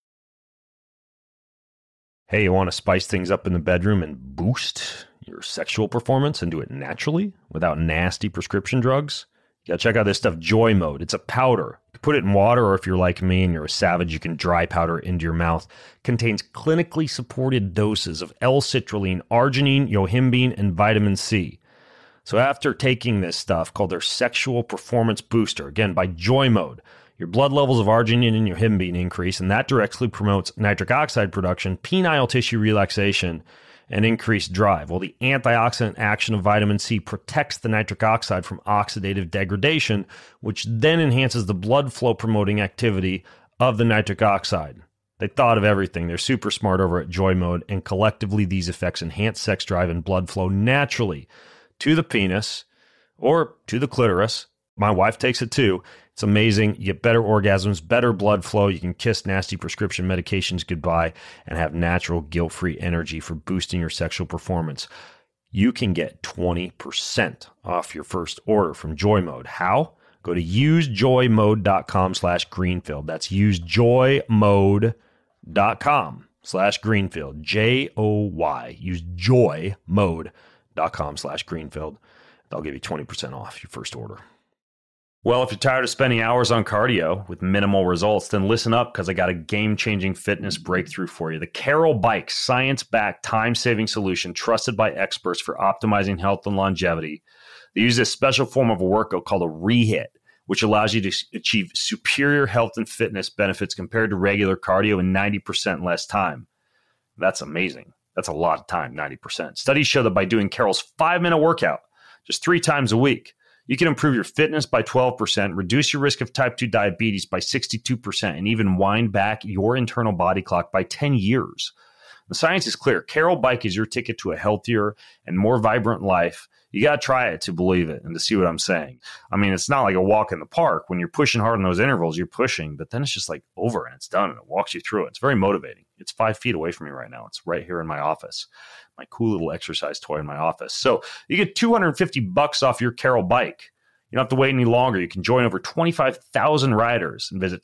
Hey, you want to spice things up in the bedroom and boost your sexual performance and do it naturally without nasty prescription drugs? You gotta check out this stuff, Joy Mode. It's a powder. You can put it in water, or if you're like me and you're a savage, you can dry powder into your mouth. Contains clinically supported doses of L-citrulline, arginine, yohimbine, and vitamin C. So after taking this stuff called their Sexual Performance Booster, again by Joy Mode, your blood levels of arginine and yohimbine increase, and that directly promotes nitric oxide production, penile tissue relaxation, and increased drive. Well, the antioxidant action of vitamin C protects the nitric oxide from oxidative degradation, which then enhances the blood flow promoting activity of the nitric oxide. They thought of everything. They're super smart over at Joy Mode, and collectively these effects enhance sex drive and blood flow naturally to the penis or to the clitoris My wife takes it too. It's amazing. You get better orgasms, better blood flow. You can kiss nasty prescription medications goodbye and have natural guilt-free energy for boosting your sexual performance. You can get 20% off your first order from Joy Mode. How? Go to usejoymode.com/Greenfield. That's usejoymode.com/Greenfield. JOY. Use joymode.com/Greenfield. They'll give you 20% off your first order. Well, if you're tired of spending hours on cardio with minimal results, then listen up because I got a game-changing fitness breakthrough for you. The Carol Bike, science-backed, time-saving solution trusted by experts for optimizing health and longevity. They use this special form of a workout called a rehit, which allows you to achieve superior health and fitness benefits compared to regular cardio in 90% less time. That's amazing. That's a lot of time, 90%. Studies show that by doing Carol's 5-minute workout just 3 times a week, you can improve your fitness by 12%, reduce your risk of type 2 diabetes by 62%, and even wind back your internal body clock by 10 years. The science is clear. Carol Bike is your ticket to a healthier and more vibrant life. You got to try it to believe it and to see what I'm saying. I mean, it's not like a walk in the park. When you're pushing hard in those intervals, you're pushing, but then it's just like over and it's done and it walks you through it. It's very motivating. It's 5 feet away from me right now. It's right here in my office. My cool little exercise toy in my office. So you get $250 off your Carol Bike. You don't have to wait any longer. You can join over 25,000 riders and visit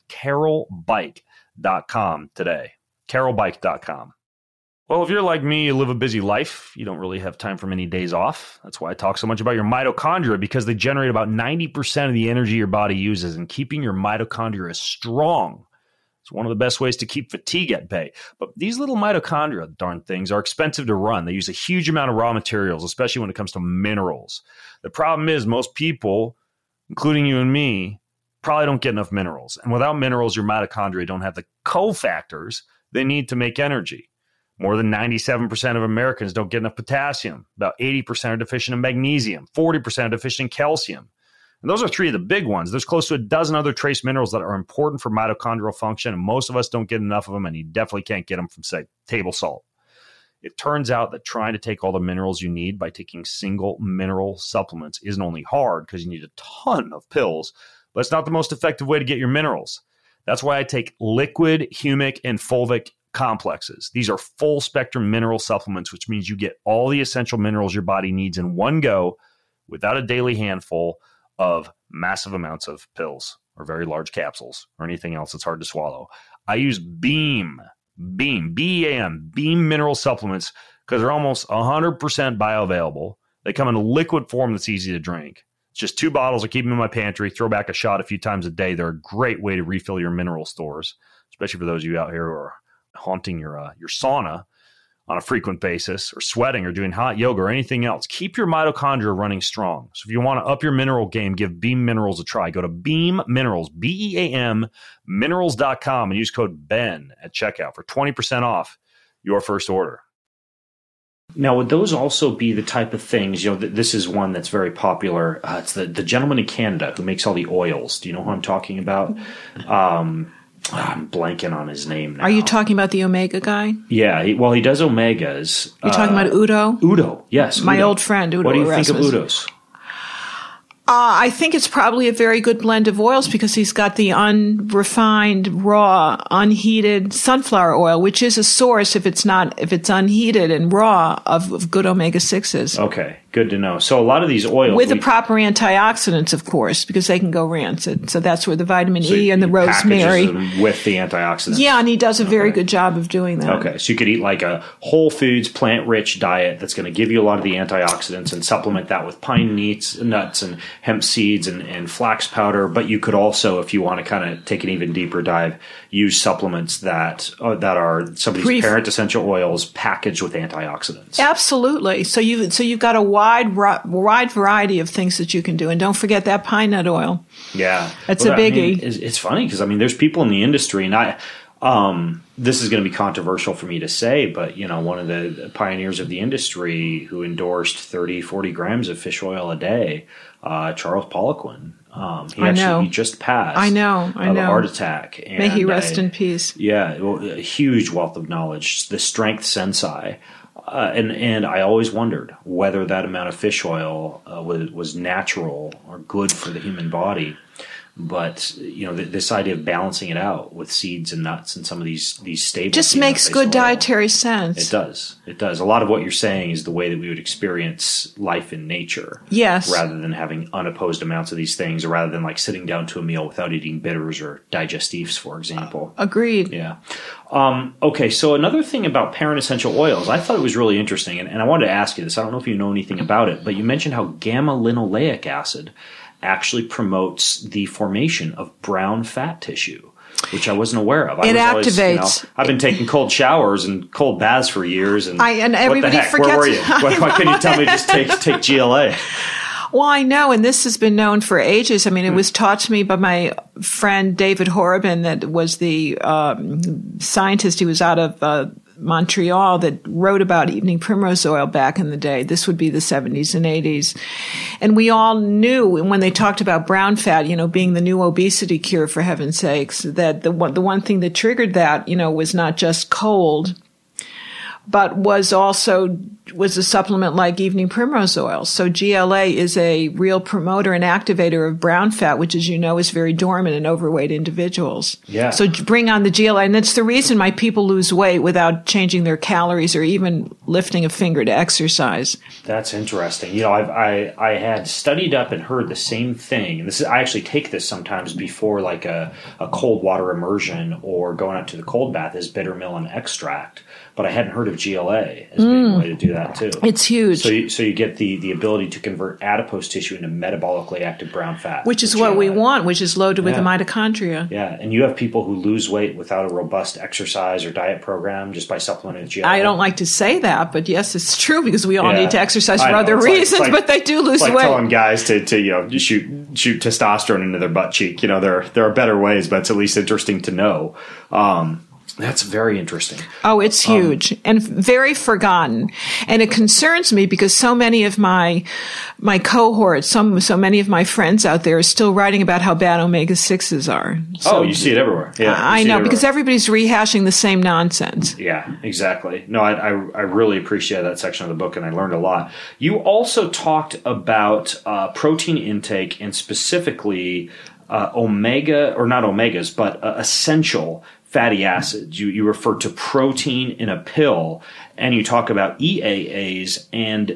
carolbike.com today. carolbike.com. Well, if you're like me, you live a busy life. You don't really have time for many days off. That's why I talk so much about your mitochondria, because they generate about 90% of the energy your body uses, and keeping your mitochondria strong. It's one of the best ways to keep fatigue at bay. But these little mitochondria, darn things, are expensive to run. They use a huge amount of raw materials, especially when it comes to minerals. The problem is most people, including you and me, probably don't get enough minerals. And without minerals, your mitochondria don't have the cofactors they need to make energy. More than 97% of Americans don't get enough potassium. About 80% are deficient in magnesium. 40% are deficient in calcium. And those are 3 of the big ones. There's close to a dozen other trace minerals that are important for mitochondrial function, and most of us don't get enough of them, and you definitely can't get them from, say, table salt. It turns out that trying to take all the minerals you need by taking single mineral supplements isn't only hard because you need a ton of pills, but it's not the most effective way to get your minerals. That's why I take liquid, humic, and fulvic complexes. These are full spectrum mineral supplements, which means you get all the essential minerals your body needs in one go without a daily handful of massive amounts of pills or very large capsules or anything else that's hard to swallow. I use BEAM, B-E-A-M, BEAM mineral supplements because they're almost 100% bioavailable. They come in a liquid form that's easy to drink. It's just 2 bottles. I keep them in my pantry, throw back a shot a few times a day. They're a great way to refill your mineral stores, especially for those of you out here who are haunting your sauna on a frequent basis, or sweating, or doing hot yoga, or anything else. Keep your mitochondria running strong. So if you want to up your mineral game, give Beam Minerals a try. Go to Beam Minerals, BEAM, minerals.com, and use code BEN at checkout for 20% off your first order. Now, would those also be the type of things, this is one that's very popular. It's the gentleman in Canada who makes all the oils. Do you know who I'm talking about? I'm blanking on his name now. Are you talking about the Omega guy? Yeah, he does Omegas. You're talking about Udo? Udo, yes. My old friend, Udo. What do you Erasmus. think of Udo's? I think it's probably a very good blend of oils because he's got the unrefined, raw, unheated sunflower oil, which is a source, if it's unheated and raw, of good omega-6s. Okay, good to know. So a lot of these oils... With the proper antioxidants, of course, because they can go rancid. So that's where the vitamin E and the rosemary... Them with the antioxidants. Yeah, and he does a very good job of doing that. Okay, so you could eat like a whole foods, plant-rich diet that's going to give you a lot of the antioxidants and supplement that with pine nuts and hemp seeds and flax powder. But you could also, if you want to kind of take an even deeper dive, use supplements that are some of these parent essential oils packaged with antioxidants. Absolutely. So you've got a wide variety of things that you can do, and don't forget that pine nut oil. Yeah, that's a biggie. I mean, it's funny because there's people in the industry, and this is going to be controversial for me to say, but one of the pioneers of the industry who endorsed 30-40 grams of fish oil a day, Charles Poliquin. He just passed. I know. Of a heart attack. And may he rest in peace. Yeah, a huge wealth of knowledge. The Strength Sensei. And I always wondered whether that amount of fish oil was natural or good for the human body. But this idea of balancing it out with seeds and nuts and some of these staples just makes good dietary sense. It does. It does. A lot of what you're saying is the way that we would experience life in nature. Yes. Rather than having unopposed amounts of these things, or rather than like sitting down to a meal without eating bitters or digestifs, for example. Agreed. Yeah. Okay. So another thing about parent essential oils, I thought it was really interesting, and I wanted to ask you this. I don't know if you know anything about it, but you mentioned how gamma-linoleic acid actually promotes the formation of brown fat tissue, which I wasn't aware of. It activates. I've been taking cold showers and cold baths for years, and everybody what the heck? forgets. Where were you? Why couldn't you tell me just take GLA? Well, I know, and this has been known for ages. I mean, it was taught to me by my friend David Horobin, that was the scientist. He was out of Montreal, that wrote about evening primrose oil back in the day. This would be the 70s and 80s. And we all knew when they talked about brown fat, being the new obesity cure, for heaven's sakes, that the one thing that triggered that, was not just cold, but was a supplement like evening primrose oil. So GLA is a real promoter and activator of brown fat, which, as you know, is very dormant in overweight individuals. Yeah. So bring on the GLA. And that's the reason why people lose weight without changing their calories or even lifting a finger to exercise. That's interesting. I had studied up and heard the same thing. And I actually take this sometimes before like a cold water immersion or going out to the cold bath, is bitter melon extract. But I hadn't heard of GLA as being a way to do that too. It's huge. So you get the ability to convert adipose tissue into metabolically active brown fat, which is what we want, which is loaded with the mitochondria. Yeah, and you have people who lose weight without a robust exercise or diet program just by supplementing with GLA. I don't like to say that, but yes, it's true, because we all need to exercise for other reasons, but they do lose weight. It's like telling guys to shoot testosterone into their butt cheek. There are better ways, but it's at least interesting to know. That's very interesting. Oh, it's huge and very forgotten. And it concerns me because so many of my cohorts, so many of my friends out there are still writing about how bad omega-6s are. So, you see it everywhere. Yeah, I know, because everybody's rehashing the same nonsense. Yeah, exactly. No, I really appreciate that section of the book, and I learned a lot. You also talked about protein intake, and specifically omega, or not omegas, but essential fatty acids. You refer to protein in a pill, and you talk about EAAs and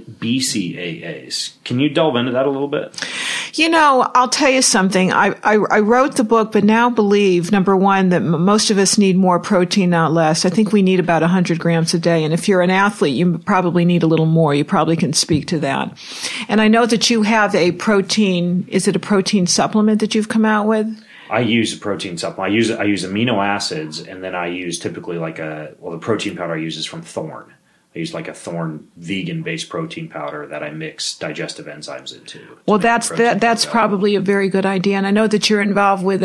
BCAAs. Can you delve into that a little bit? I'll tell you something. I wrote the book, but now believe, number one, that most of us need more protein, not less. I think we need about 100 grams a day. And if you're an athlete, you probably need a little more. You probably can speak to that. And I know that you have is it a protein supplement that you've come out with? I use a protein supplement. I use amino acids, and then I use typically the protein powder I use is from Thorne. I use like a Thorne vegan-based protein powder that I mix digestive enzymes into. Well, that's probably a very good idea. And I know that you're involved with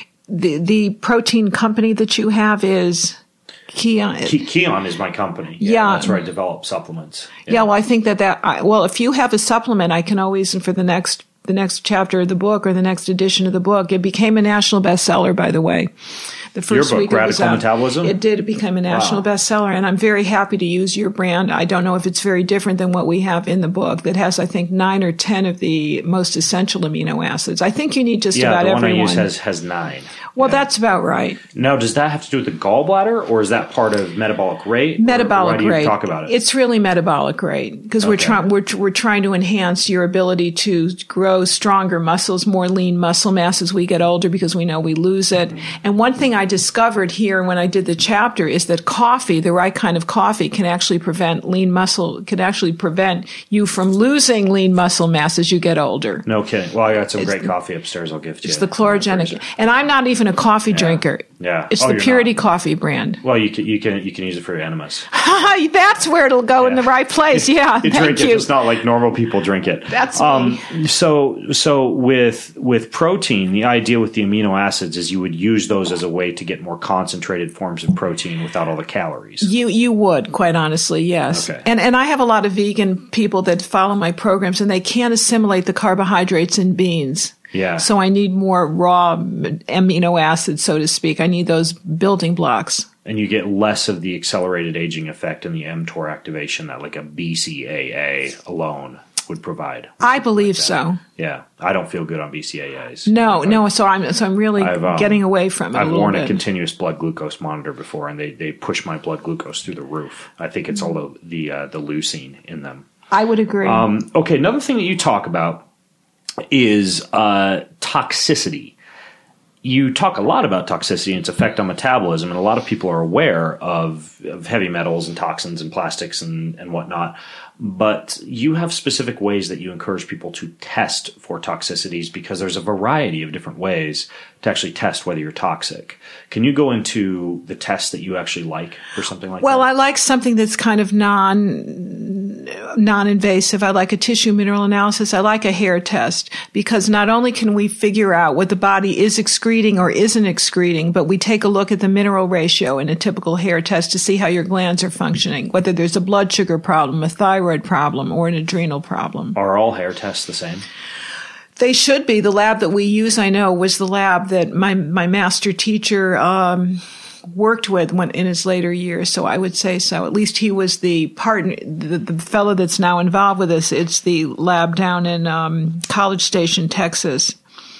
the protein company that you have is Kion. Kion is my company. Yeah. That's where I develop supplements. Yeah, well, I think if you have a supplement, I can always, and for the next chapter of the book or the next edition of the book, it became a national bestseller, by the way. The first your book, week Radical Metabolism? It did. It became a national bestseller, and I'm very happy to use your brand. I don't know if it's very different than what we have in the book that has, I think, 9 or 10 of the most essential amino acids. I think you need just about everyone. Yeah, the one I use has 9. Well, that's about right. Now, does that have to do with the gallbladder, or is that part of metabolic rate? Metabolic rate. Why do you talk about it? It's really metabolic rate, because we're trying to enhance your ability to grow stronger muscles, more lean muscle mass as we get older, because we know we lose it. And one thing I discovered here when I did the chapter is that coffee, the right kind of coffee, can actually prevent you from losing lean muscle mass as you get older. No kidding. Well, I got some great coffee upstairs. I'll give to you. It's the chlorogenic, and I'm not even a coffee drinker. Yeah, it's the Purity coffee brand. Well, you can use it for your enemas. That's where it'll go in the right place. Yeah, you drink it. It's not like normal people drink it. That's me. So with protein, the idea with the amino acids is you would use those as a way to get more concentrated forms of protein without all the calories. You would, quite honestly, yes. Okay. And I have a lot of vegan people that follow my programs, and they can't assimilate the carbohydrates in beans. Yeah. So I need more raw amino acids, so to speak. I need those building blocks. And you get less of the accelerated aging effect and the mTOR activation that like a BCAA alone would provide. I believe so. Yeah. I don't feel good on BCAAs. No. So I'm really getting away from it. I've worn a continuous blood glucose monitor before, and they push my blood glucose through the roof. I think it's all the leucine in them. I would agree. Okay. Another thing that you talk about is toxicity. You talk a lot about toxicity and its effect on metabolism, and a lot of people are aware of heavy metals and toxins and plastics and whatnot. But you have specific ways that you encourage people to test for toxicities, because there's a variety of different ways to actually test whether you're toxic. Can you go into the tests that you actually like for something like that? Well, I like something that's kind of non-invasive. I like a tissue mineral analysis. I like a hair test, because not only can we figure out what the body is excreting or isn't excreting, but we take a look at the mineral ratio in a typical hair test to see how your glands are functioning, whether there's a blood sugar problem, a thyroid problem, or an adrenal problem. Are all hair tests the same? They should be. The lab that we use, I know, was the lab that my master teacher worked with in his later years, so I would say so. At least he was the partner, the fellow that's now involved with us. It's the lab down in College Station, Texas.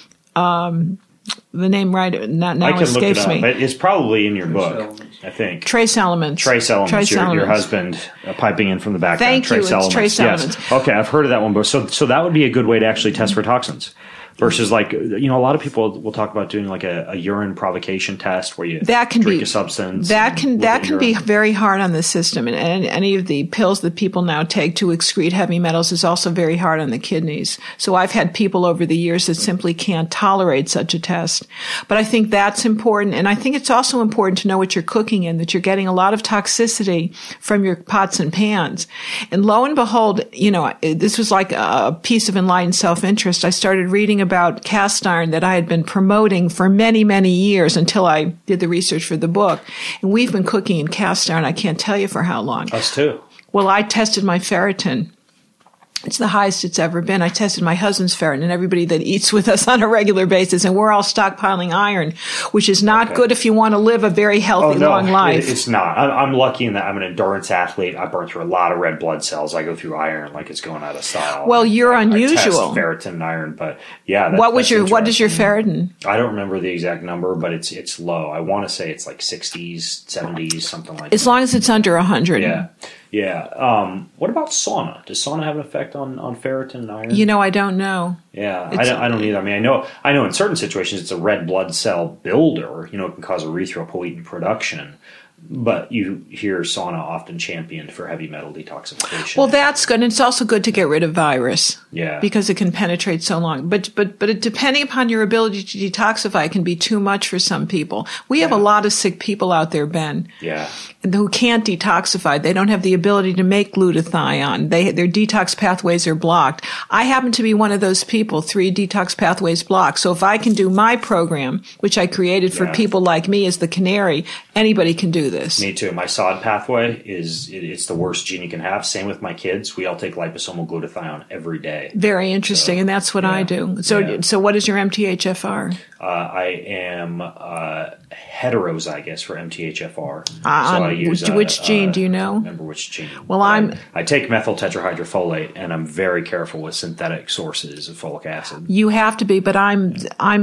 The name now escapes me. It's probably in your book, I think. Trace Elements. Your husband piping in from the background. Thank you. It's Trace Elements. Yes. Okay, I've heard of that one, but so that would be a good way to actually test for toxins. Versus, like, a lot of people will talk about doing like a urine provocation test where you drink a substance. That can be very hard on the system, and any of the pills that people now take to excrete heavy metals is also very hard on the kidneys. So I've had people over the years that simply can't tolerate such a test. But I think that's important, and I think it's also important to know what you're cooking in, that you're getting a lot of toxicity from your pots and pans. And lo and behold, this was like a piece of enlightened self-interest. I started reading about cast iron that I had been promoting for many, many years until I did the research for the book. And we've been cooking in cast iron, I can't tell you for how long. Us too. Well, I tested my ferritin. It's the highest it's ever been. I tested my husband's ferritin and everybody that eats with us on a regular basis, and we're all stockpiling iron, which is not good if you want to live a very healthy, long life. It's not. I'm lucky in that I'm an endurance athlete. I burn through a lot of red blood cells. I go through iron like it's going out of style. Well, you're unusual. I test ferritin and iron, but yeah. What is your ferritin? I don't remember the exact number, but it's low. I want to say it's like 60s, 70s, something like that. As long as it's under 100. Yeah. Yeah. What about sauna? Does sauna have an effect on ferritin and iron? I don't know. Yeah, I don't either. I mean, I know in certain situations it's a red blood cell builder. It can cause erythropoietin production. But you hear sauna often championed for heavy metal detoxification. Well, that's good. And it's also good to get rid of virus. Yeah. Because it can penetrate so long. But depending upon your ability to detoxify, it can be too much for some people. We have a lot of sick people out there, Ben. Yeah. Who can't detoxify. They don't have the ability to make glutathione. Their detox pathways are blocked. I happen to be one of those people, 3 detox pathways blocked. So if I can do my program, which I created for people like me as the canary, anybody can do this. Me too. My SOD pathway it's the worst gene you can have. Same with my kids. We all take liposomal glutathione every day. Very interesting, and that's what I do. So what is your MTHFR? I am heterozygous for MTHFR. So I use which gene do you know? Remember which gene? Well, I take methyl tetrahydrofolate, and I'm very careful with synthetic sources of folic acid. You have to be, but I'm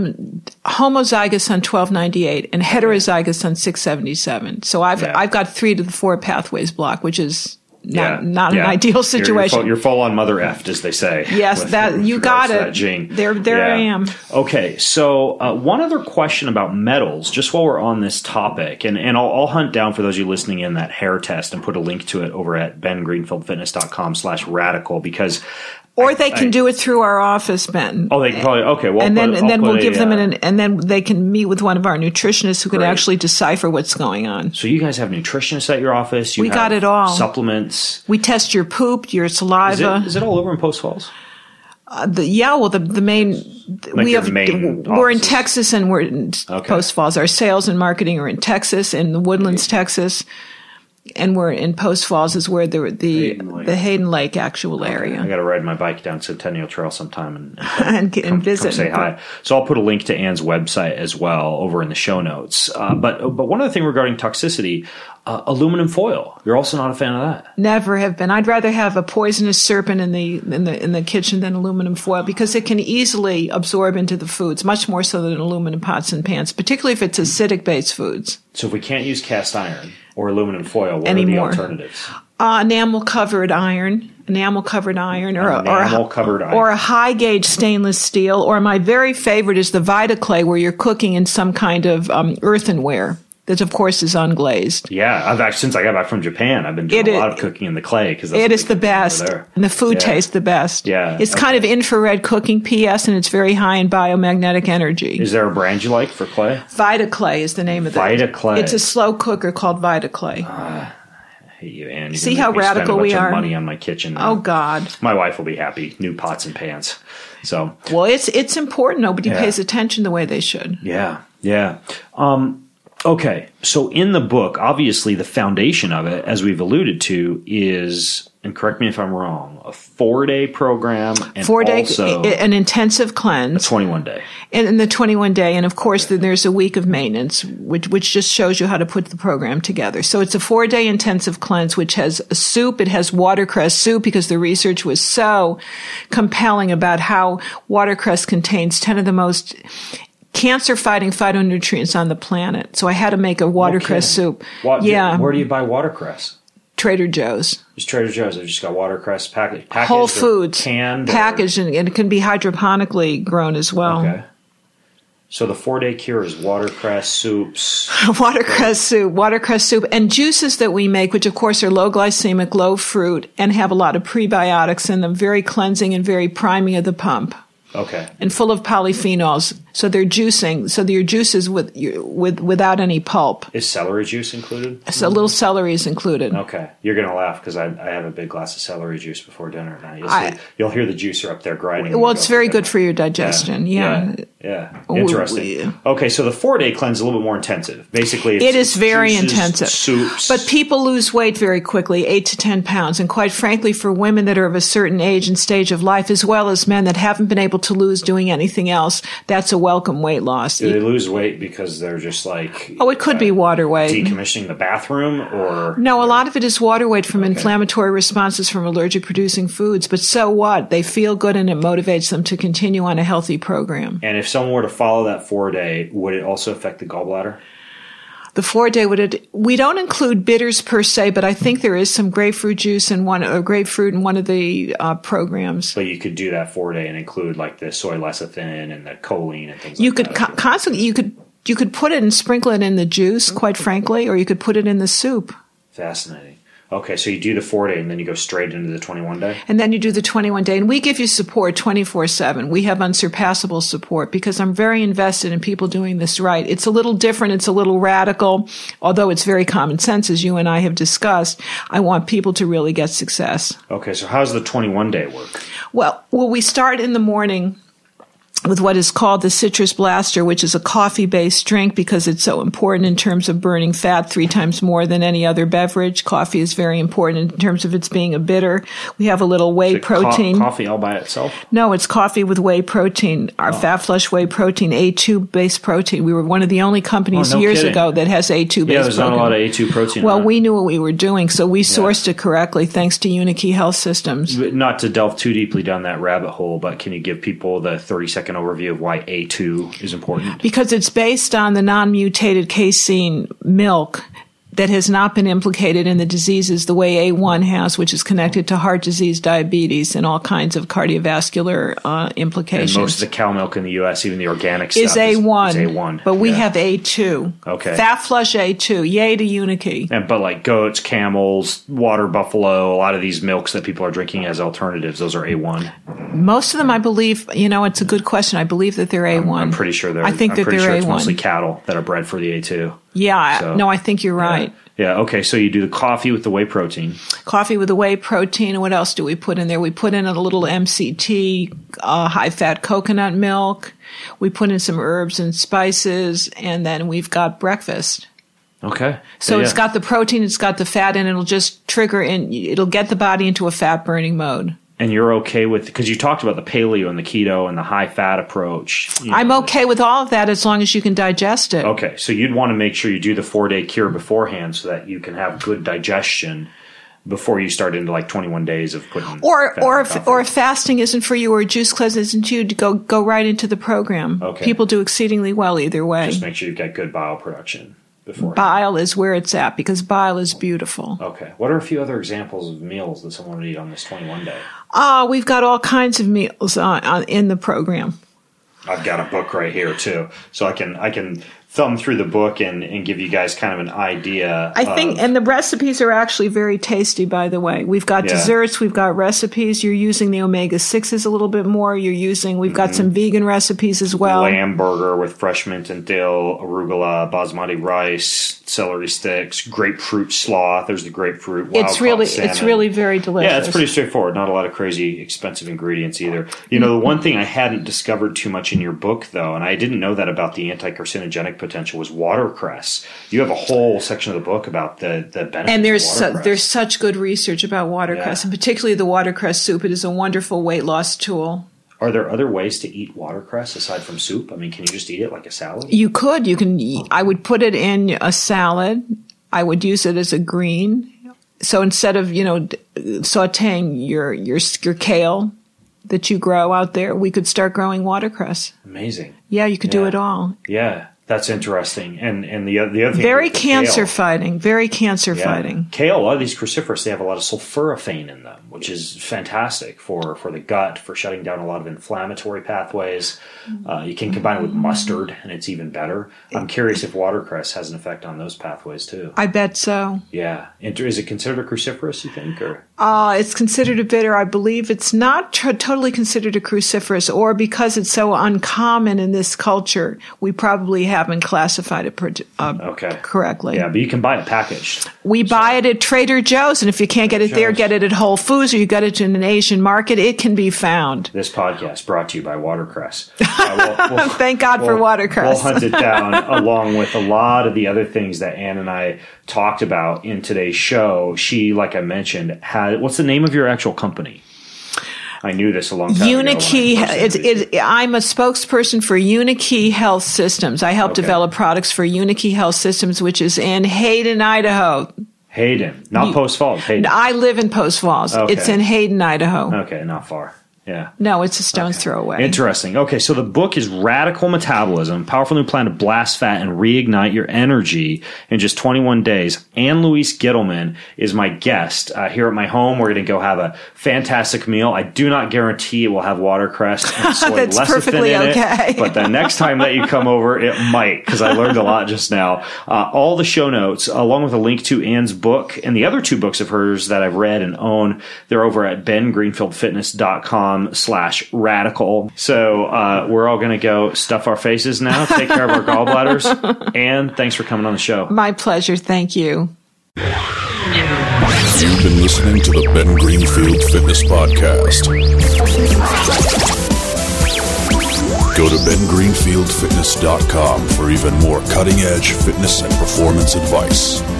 homozygous on 1298 and heterozygous on 677. So I've got 3 to the 4 pathways blocked, which is not an ideal situation. You're full on Mother Effed, as they say. Yes, you got it. That gene. There I am. Okay, so one other question about metals, just while we're on this topic, and I'll hunt down for those of you listening in that hair test and put a link to it over at bengreenfieldfitness.com/radical, because or they can do it through our office, Ben. Oh, they can probably, okay. Well, and then we'll give them and then they can meet with one of our nutritionists who can actually decipher what's going on. So you guys have nutritionists at your office. We got it all. Supplements. We test your poop, your saliva. Is it all over in Post Falls? The main we're in Texas and we're in Post Falls. Our sales and marketing are in Texas, in the Woodlands, Texas. and we're in Post Falls is where the Hayden Lake actual area. I got to ride my bike down Centennial Trail sometime and visit. Come say hi. So I'll put a link to Anne's website as well over in the show notes. But one other thing regarding toxicity, aluminum foil. You're also not a fan of that. Never have been. I'd rather have a poisonous serpent in the kitchen than aluminum foil because it can easily absorb into the foods, much more so than aluminum pots and pans, particularly if it's acidic based foods. So if we can't use cast iron or aluminum foil, what anymore. Are the alternatives? Enamel covered iron, or a high gauge stainless steel, or my very favorite is the Vitaclay, where you're cooking in some kind of earthenware that, of course, is unglazed. Yeah, since I got back from Japan, I've been doing a lot of cooking in the clay because it is the best, and the food tastes the best. Yeah, it's kind of infrared cooking, P.S., and it's very high in biomagnetic energy. Is there a brand you like for clay? Vitaclay is the name of it. Vitaclay. It's a slow cooker called Vitaclay. I hate you, Anne. See how radical we are? Money on my kitchen now. Oh God, my wife will be happy. New pots and pans. So well, it's important. Nobody pays attention the way they should. Yeah. Okay, so in the book, obviously the foundation of it, as we've alluded to, is, and correct me if I'm wrong, a 4-day program and 4-day, also an intensive cleanse. A 21-day. And the 21-day, and of course then there's a week of maintenance, which just shows you how to put the program together. So it's a 4-day intensive cleanse, which has a soup. It has watercress soup because the research was so compelling about how watercress contains 10 of the most cancer-fighting phytonutrients on the planet. So I had to make a watercress soup. Where do you buy watercress? Trader Joe's. Just Trader Joe's. They've just got watercress packaged. Whole Foods. Canned. Packaged, and it can be hydroponically grown as well. Okay. So the 4-day cure is watercress soups. watercress soup, and juices that we make, which of course are low glycemic, low fruit, and have a lot of prebiotics in them, very cleansing and very priming of the pump. Okay. And full of polyphenols, so they're juicing. So your juices without any pulp. Is celery juice included? So a little celery is included. Okay, you're gonna laugh because I have a big glass of celery juice before dinner now. You'll hear the juicer up there grinding. Well, it's very good for your digestion. Yeah. Interesting. Okay, so the 4-day cleanse is a little bit more intensive. Basically, it is very juices, intensive. Soups. But people lose weight very quickly, 8 to 10 pounds. And quite frankly, for women that are of a certain age and stage of life, as well as men that haven't been able to lose doing anything else, that's a welcome weight loss. Do they lose weight because they're just like... Oh, it could be water weight. Decommissioning the bathroom or... No, a lot of it is water weight from inflammatory responses from allergic producing foods. But so what? They feel good and it motivates them to continue on a healthy program. And if someone were to follow that 4-day, would it also affect the gallbladder? The 4-day we don't include bitters per se, but I think there is some grapefruit juice in grapefruit in one of the programs. But you could do that 4-day and include like the soy lecithin and the choline and things you like could that. Constantly, you could put it and sprinkle it in the juice, quite frankly, or you could put it in the soup. Fascinating. Okay, so you do the 4-day and then you go straight into the 21-day? And then you do the 21-day. And we give you support 24/7. We have unsurpassable support because I'm very invested in people doing this right. It's a little different. It's a little radical. Although it's very common sense, as you and I have discussed, I want people to really get success. Okay, so how does the 21-day work? Well, we start in the morning with what is called the Citrus Blaster, which is a coffee-based drink because it's so important in terms of burning fat 3 times more than any other beverage. Coffee is very important in terms of its being a bitter. We have a little whey protein. Coffee all by itself? No, it's coffee with whey protein. Our Fat Flush Whey Protein, A2-based protein. We were one of the only companies years ago that has A2-based protein. Yeah, there's not a lot of A2 protein. Well, we knew what we were doing, so we sourced it correctly thanks to Unikey Health Systems. Not to delve too deeply down that rabbit hole, but can you give people the 30-second overview of why A2 is important? Because it's based on the non-mutated casein milk that has not been implicated in the diseases the way A1 has, which is connected to heart disease, diabetes, and all kinds of cardiovascular implications. And most of the cow milk in the U.S., even the organic stuff, is A1. Is A1. But we have A2. Okay. Fat Flush A2. Yay to Unikey. But like goats, camels, water buffalo, a lot of these milks that people are drinking as alternatives, those are A1. Most of them, I believe, it's a good question. I believe that they're A1. I'm pretty sure they're I think I'm that pretty they're sure A1. it's mostly cattle that are bred for the A2. Yeah. No, I think you're right. Yeah, okay, so you do the coffee with the whey protein. Coffee with the whey protein. And what else do we put in there? We put in a little MCT, high-fat coconut milk. We put in some herbs and spices, and then we've got breakfast. Okay. So it's got the protein, it's got the fat, and it'll just trigger it'll get the body into a fat burning mode. And you're okay with, because you talked about the paleo and the keto and the high fat approach. I'm okay with all of that as long as you can digest it. Okay. So you'd want to make sure you do the 4-day cure beforehand so that you can have good digestion before you start into like 21 days of putting or if fasting isn't for you or juice cleanse isn't for you, go right into the program. Okay. People do exceedingly well either way. Just make sure you've got good bile production before. Bile is where it's at because bile is beautiful. Okay. What are a few other examples of meals that someone would eat on this 21 day? We've got all kinds of meals in the program. I've got a book right here too, so I can thumb through the book and give you guys kind of an idea. I think, and the recipes are actually very tasty, by the way. We've got desserts, we've got recipes. You're using the omega-6s a little bit more. We've got some vegan recipes as well. Lamb burger with fresh mint and dill, arugula, basmati rice, celery sticks, grapefruit slaw. There's the grapefruit. It's really very delicious. Yeah, it's pretty straightforward. Not a lot of crazy expensive ingredients either. You know, the one thing I hadn't discovered too much in your book, though, and I didn't know that about the anti-carcinogenic potential, was watercress. You have a whole section of the book about the benefits and of watercress. There's such good research about watercress, and particularly the watercress soup. It is a wonderful weight loss tool. Are there other ways to eat watercress aside from soup? I mean, can you just eat it like a salad? You could. You can. I would put it in a salad. I would use it as a green. So instead of sautéing your kale that you grow out there, we could start growing watercress. Amazing. Yeah, you could do it all. Yeah. That's interesting. And the other thing. Very cancer fighting. Kale, a lot of these cruciferous, they have a lot of sulforaphane in them, which is fantastic for the gut, for shutting down a lot of inflammatory pathways. You can combine it with mustard, and it's even better. I'm curious if watercress has an effect on those pathways, too. I bet so. Yeah. Is it considered a cruciferous, you think? Or? It's considered a bitter. I believe it's not totally considered a cruciferous, or because it's so uncommon in this culture, we probably haven't classified it correctly. Yeah, but you can buy it packaged. We buy it at Trader Joe's, and if you can't get it there, get it at Whole Foods, or you get it in an Asian market. It can be found. This podcast brought to you by watercress. Thank God for watercress. We'll hunt it down along with a lot of the other things that Ann and I talked about in today's show. She, like I mentioned, what's the name of your actual company? I knew this a long time ago. I'm a spokesperson for Unikey Health Systems. I help develop products for Unikey Health Systems, which is in Hayden, Idaho. Hayden, not Post Falls. Hayden. I live in Post Falls. Okay. It's in Hayden, Idaho. Okay, not far. Yeah. No, it's a stone's throw away. Interesting. Okay, so the book is Radical Metabolism, Powerful New Plan to Blast Fat and Reignite Your Energy in Just 21 Days. Ann Louise Gittleman is my guest here at my home. We're going to go have a fantastic meal. I do not guarantee it will have watercress and soy That's lecithin perfectly in okay. it, but the next time that you come over, it might, because I learned a lot just now. All the show notes, along with a link to Ann's book and the other 2 books of hers that I've read and own, they're over at bengreenfieldfitness.com/radical. So we're all going to go stuff our faces now, take care of our gallbladders. Ann, thanks for coming on the show. My pleasure. Thank you. You've been listening to the Ben Greenfield Fitness Podcast. Go to bengreenfieldfitness.com for even more cutting-edge fitness and performance advice.